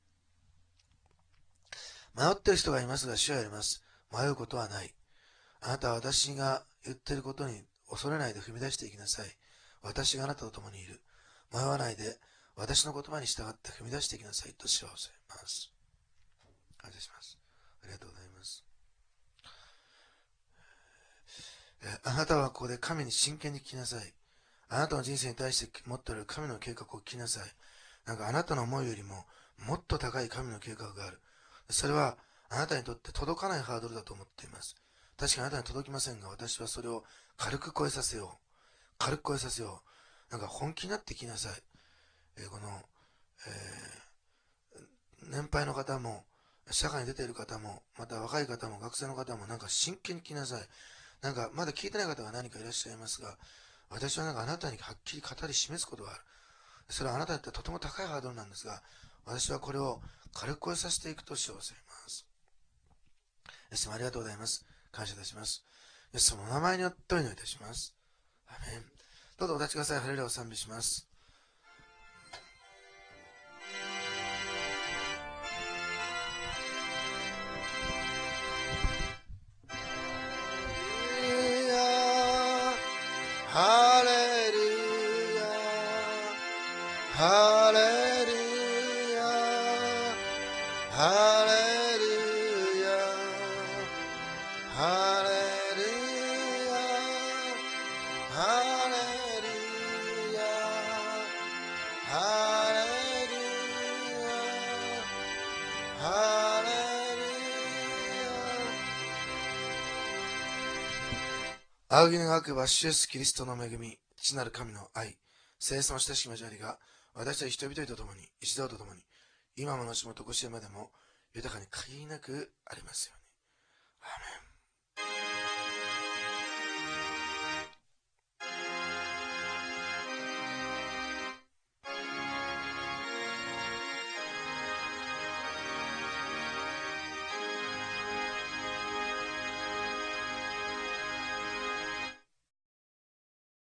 迷っている人がいますが、主はやります。迷うことはない。あなたは私が言っていることに恐れないで踏み出していきなさい。私があなたと共にいる。迷わないで私の言葉に従って踏み出していきなさいと主は教えます。感謝します。ありがとうございます。あなたはここで神に真剣に聞きなさい。あなたの人生に対して持っている神の計画を聞きなさい。なんかあなたの思いよりももっと高い神の計画がある。それはあなたにとって届かないハードルだと思っています。確かにあなたに届きませんが、私はそれを軽く超えさせよう。軽く超えさせよう。なんか本気になってきなさい。えー、この、えー、年配の方も、社会に出ている方も、また若い方も、学生の方も、なんか真剣に聞きなさい。なんかまだ聞いてない方が何かいらっしゃいますが、私はなんかあなたにはっきり語り示すことがある。それはあなたにとってとても高いハードルなんですが、私はこれを軽く超えさせていくと主を教えます。イエス様ありがとうございます。感謝いたします。イエス様の名前によってお祈りいたします。アメン。どうぞお立ちください。ハレルヤを賛美します。ハレルヤ、ハレルヤ、ハレルヤ、ハレルヤ、ハレルヤ、ハレルヤ、ハレルヤ。仰ぎの学ば主イエスキリストの恵み、父なる神の愛、聖書の親しき交わりが、私たち人々と共に、一同と共に、今も後もとこしえまでも、豊かに限りなくありますように。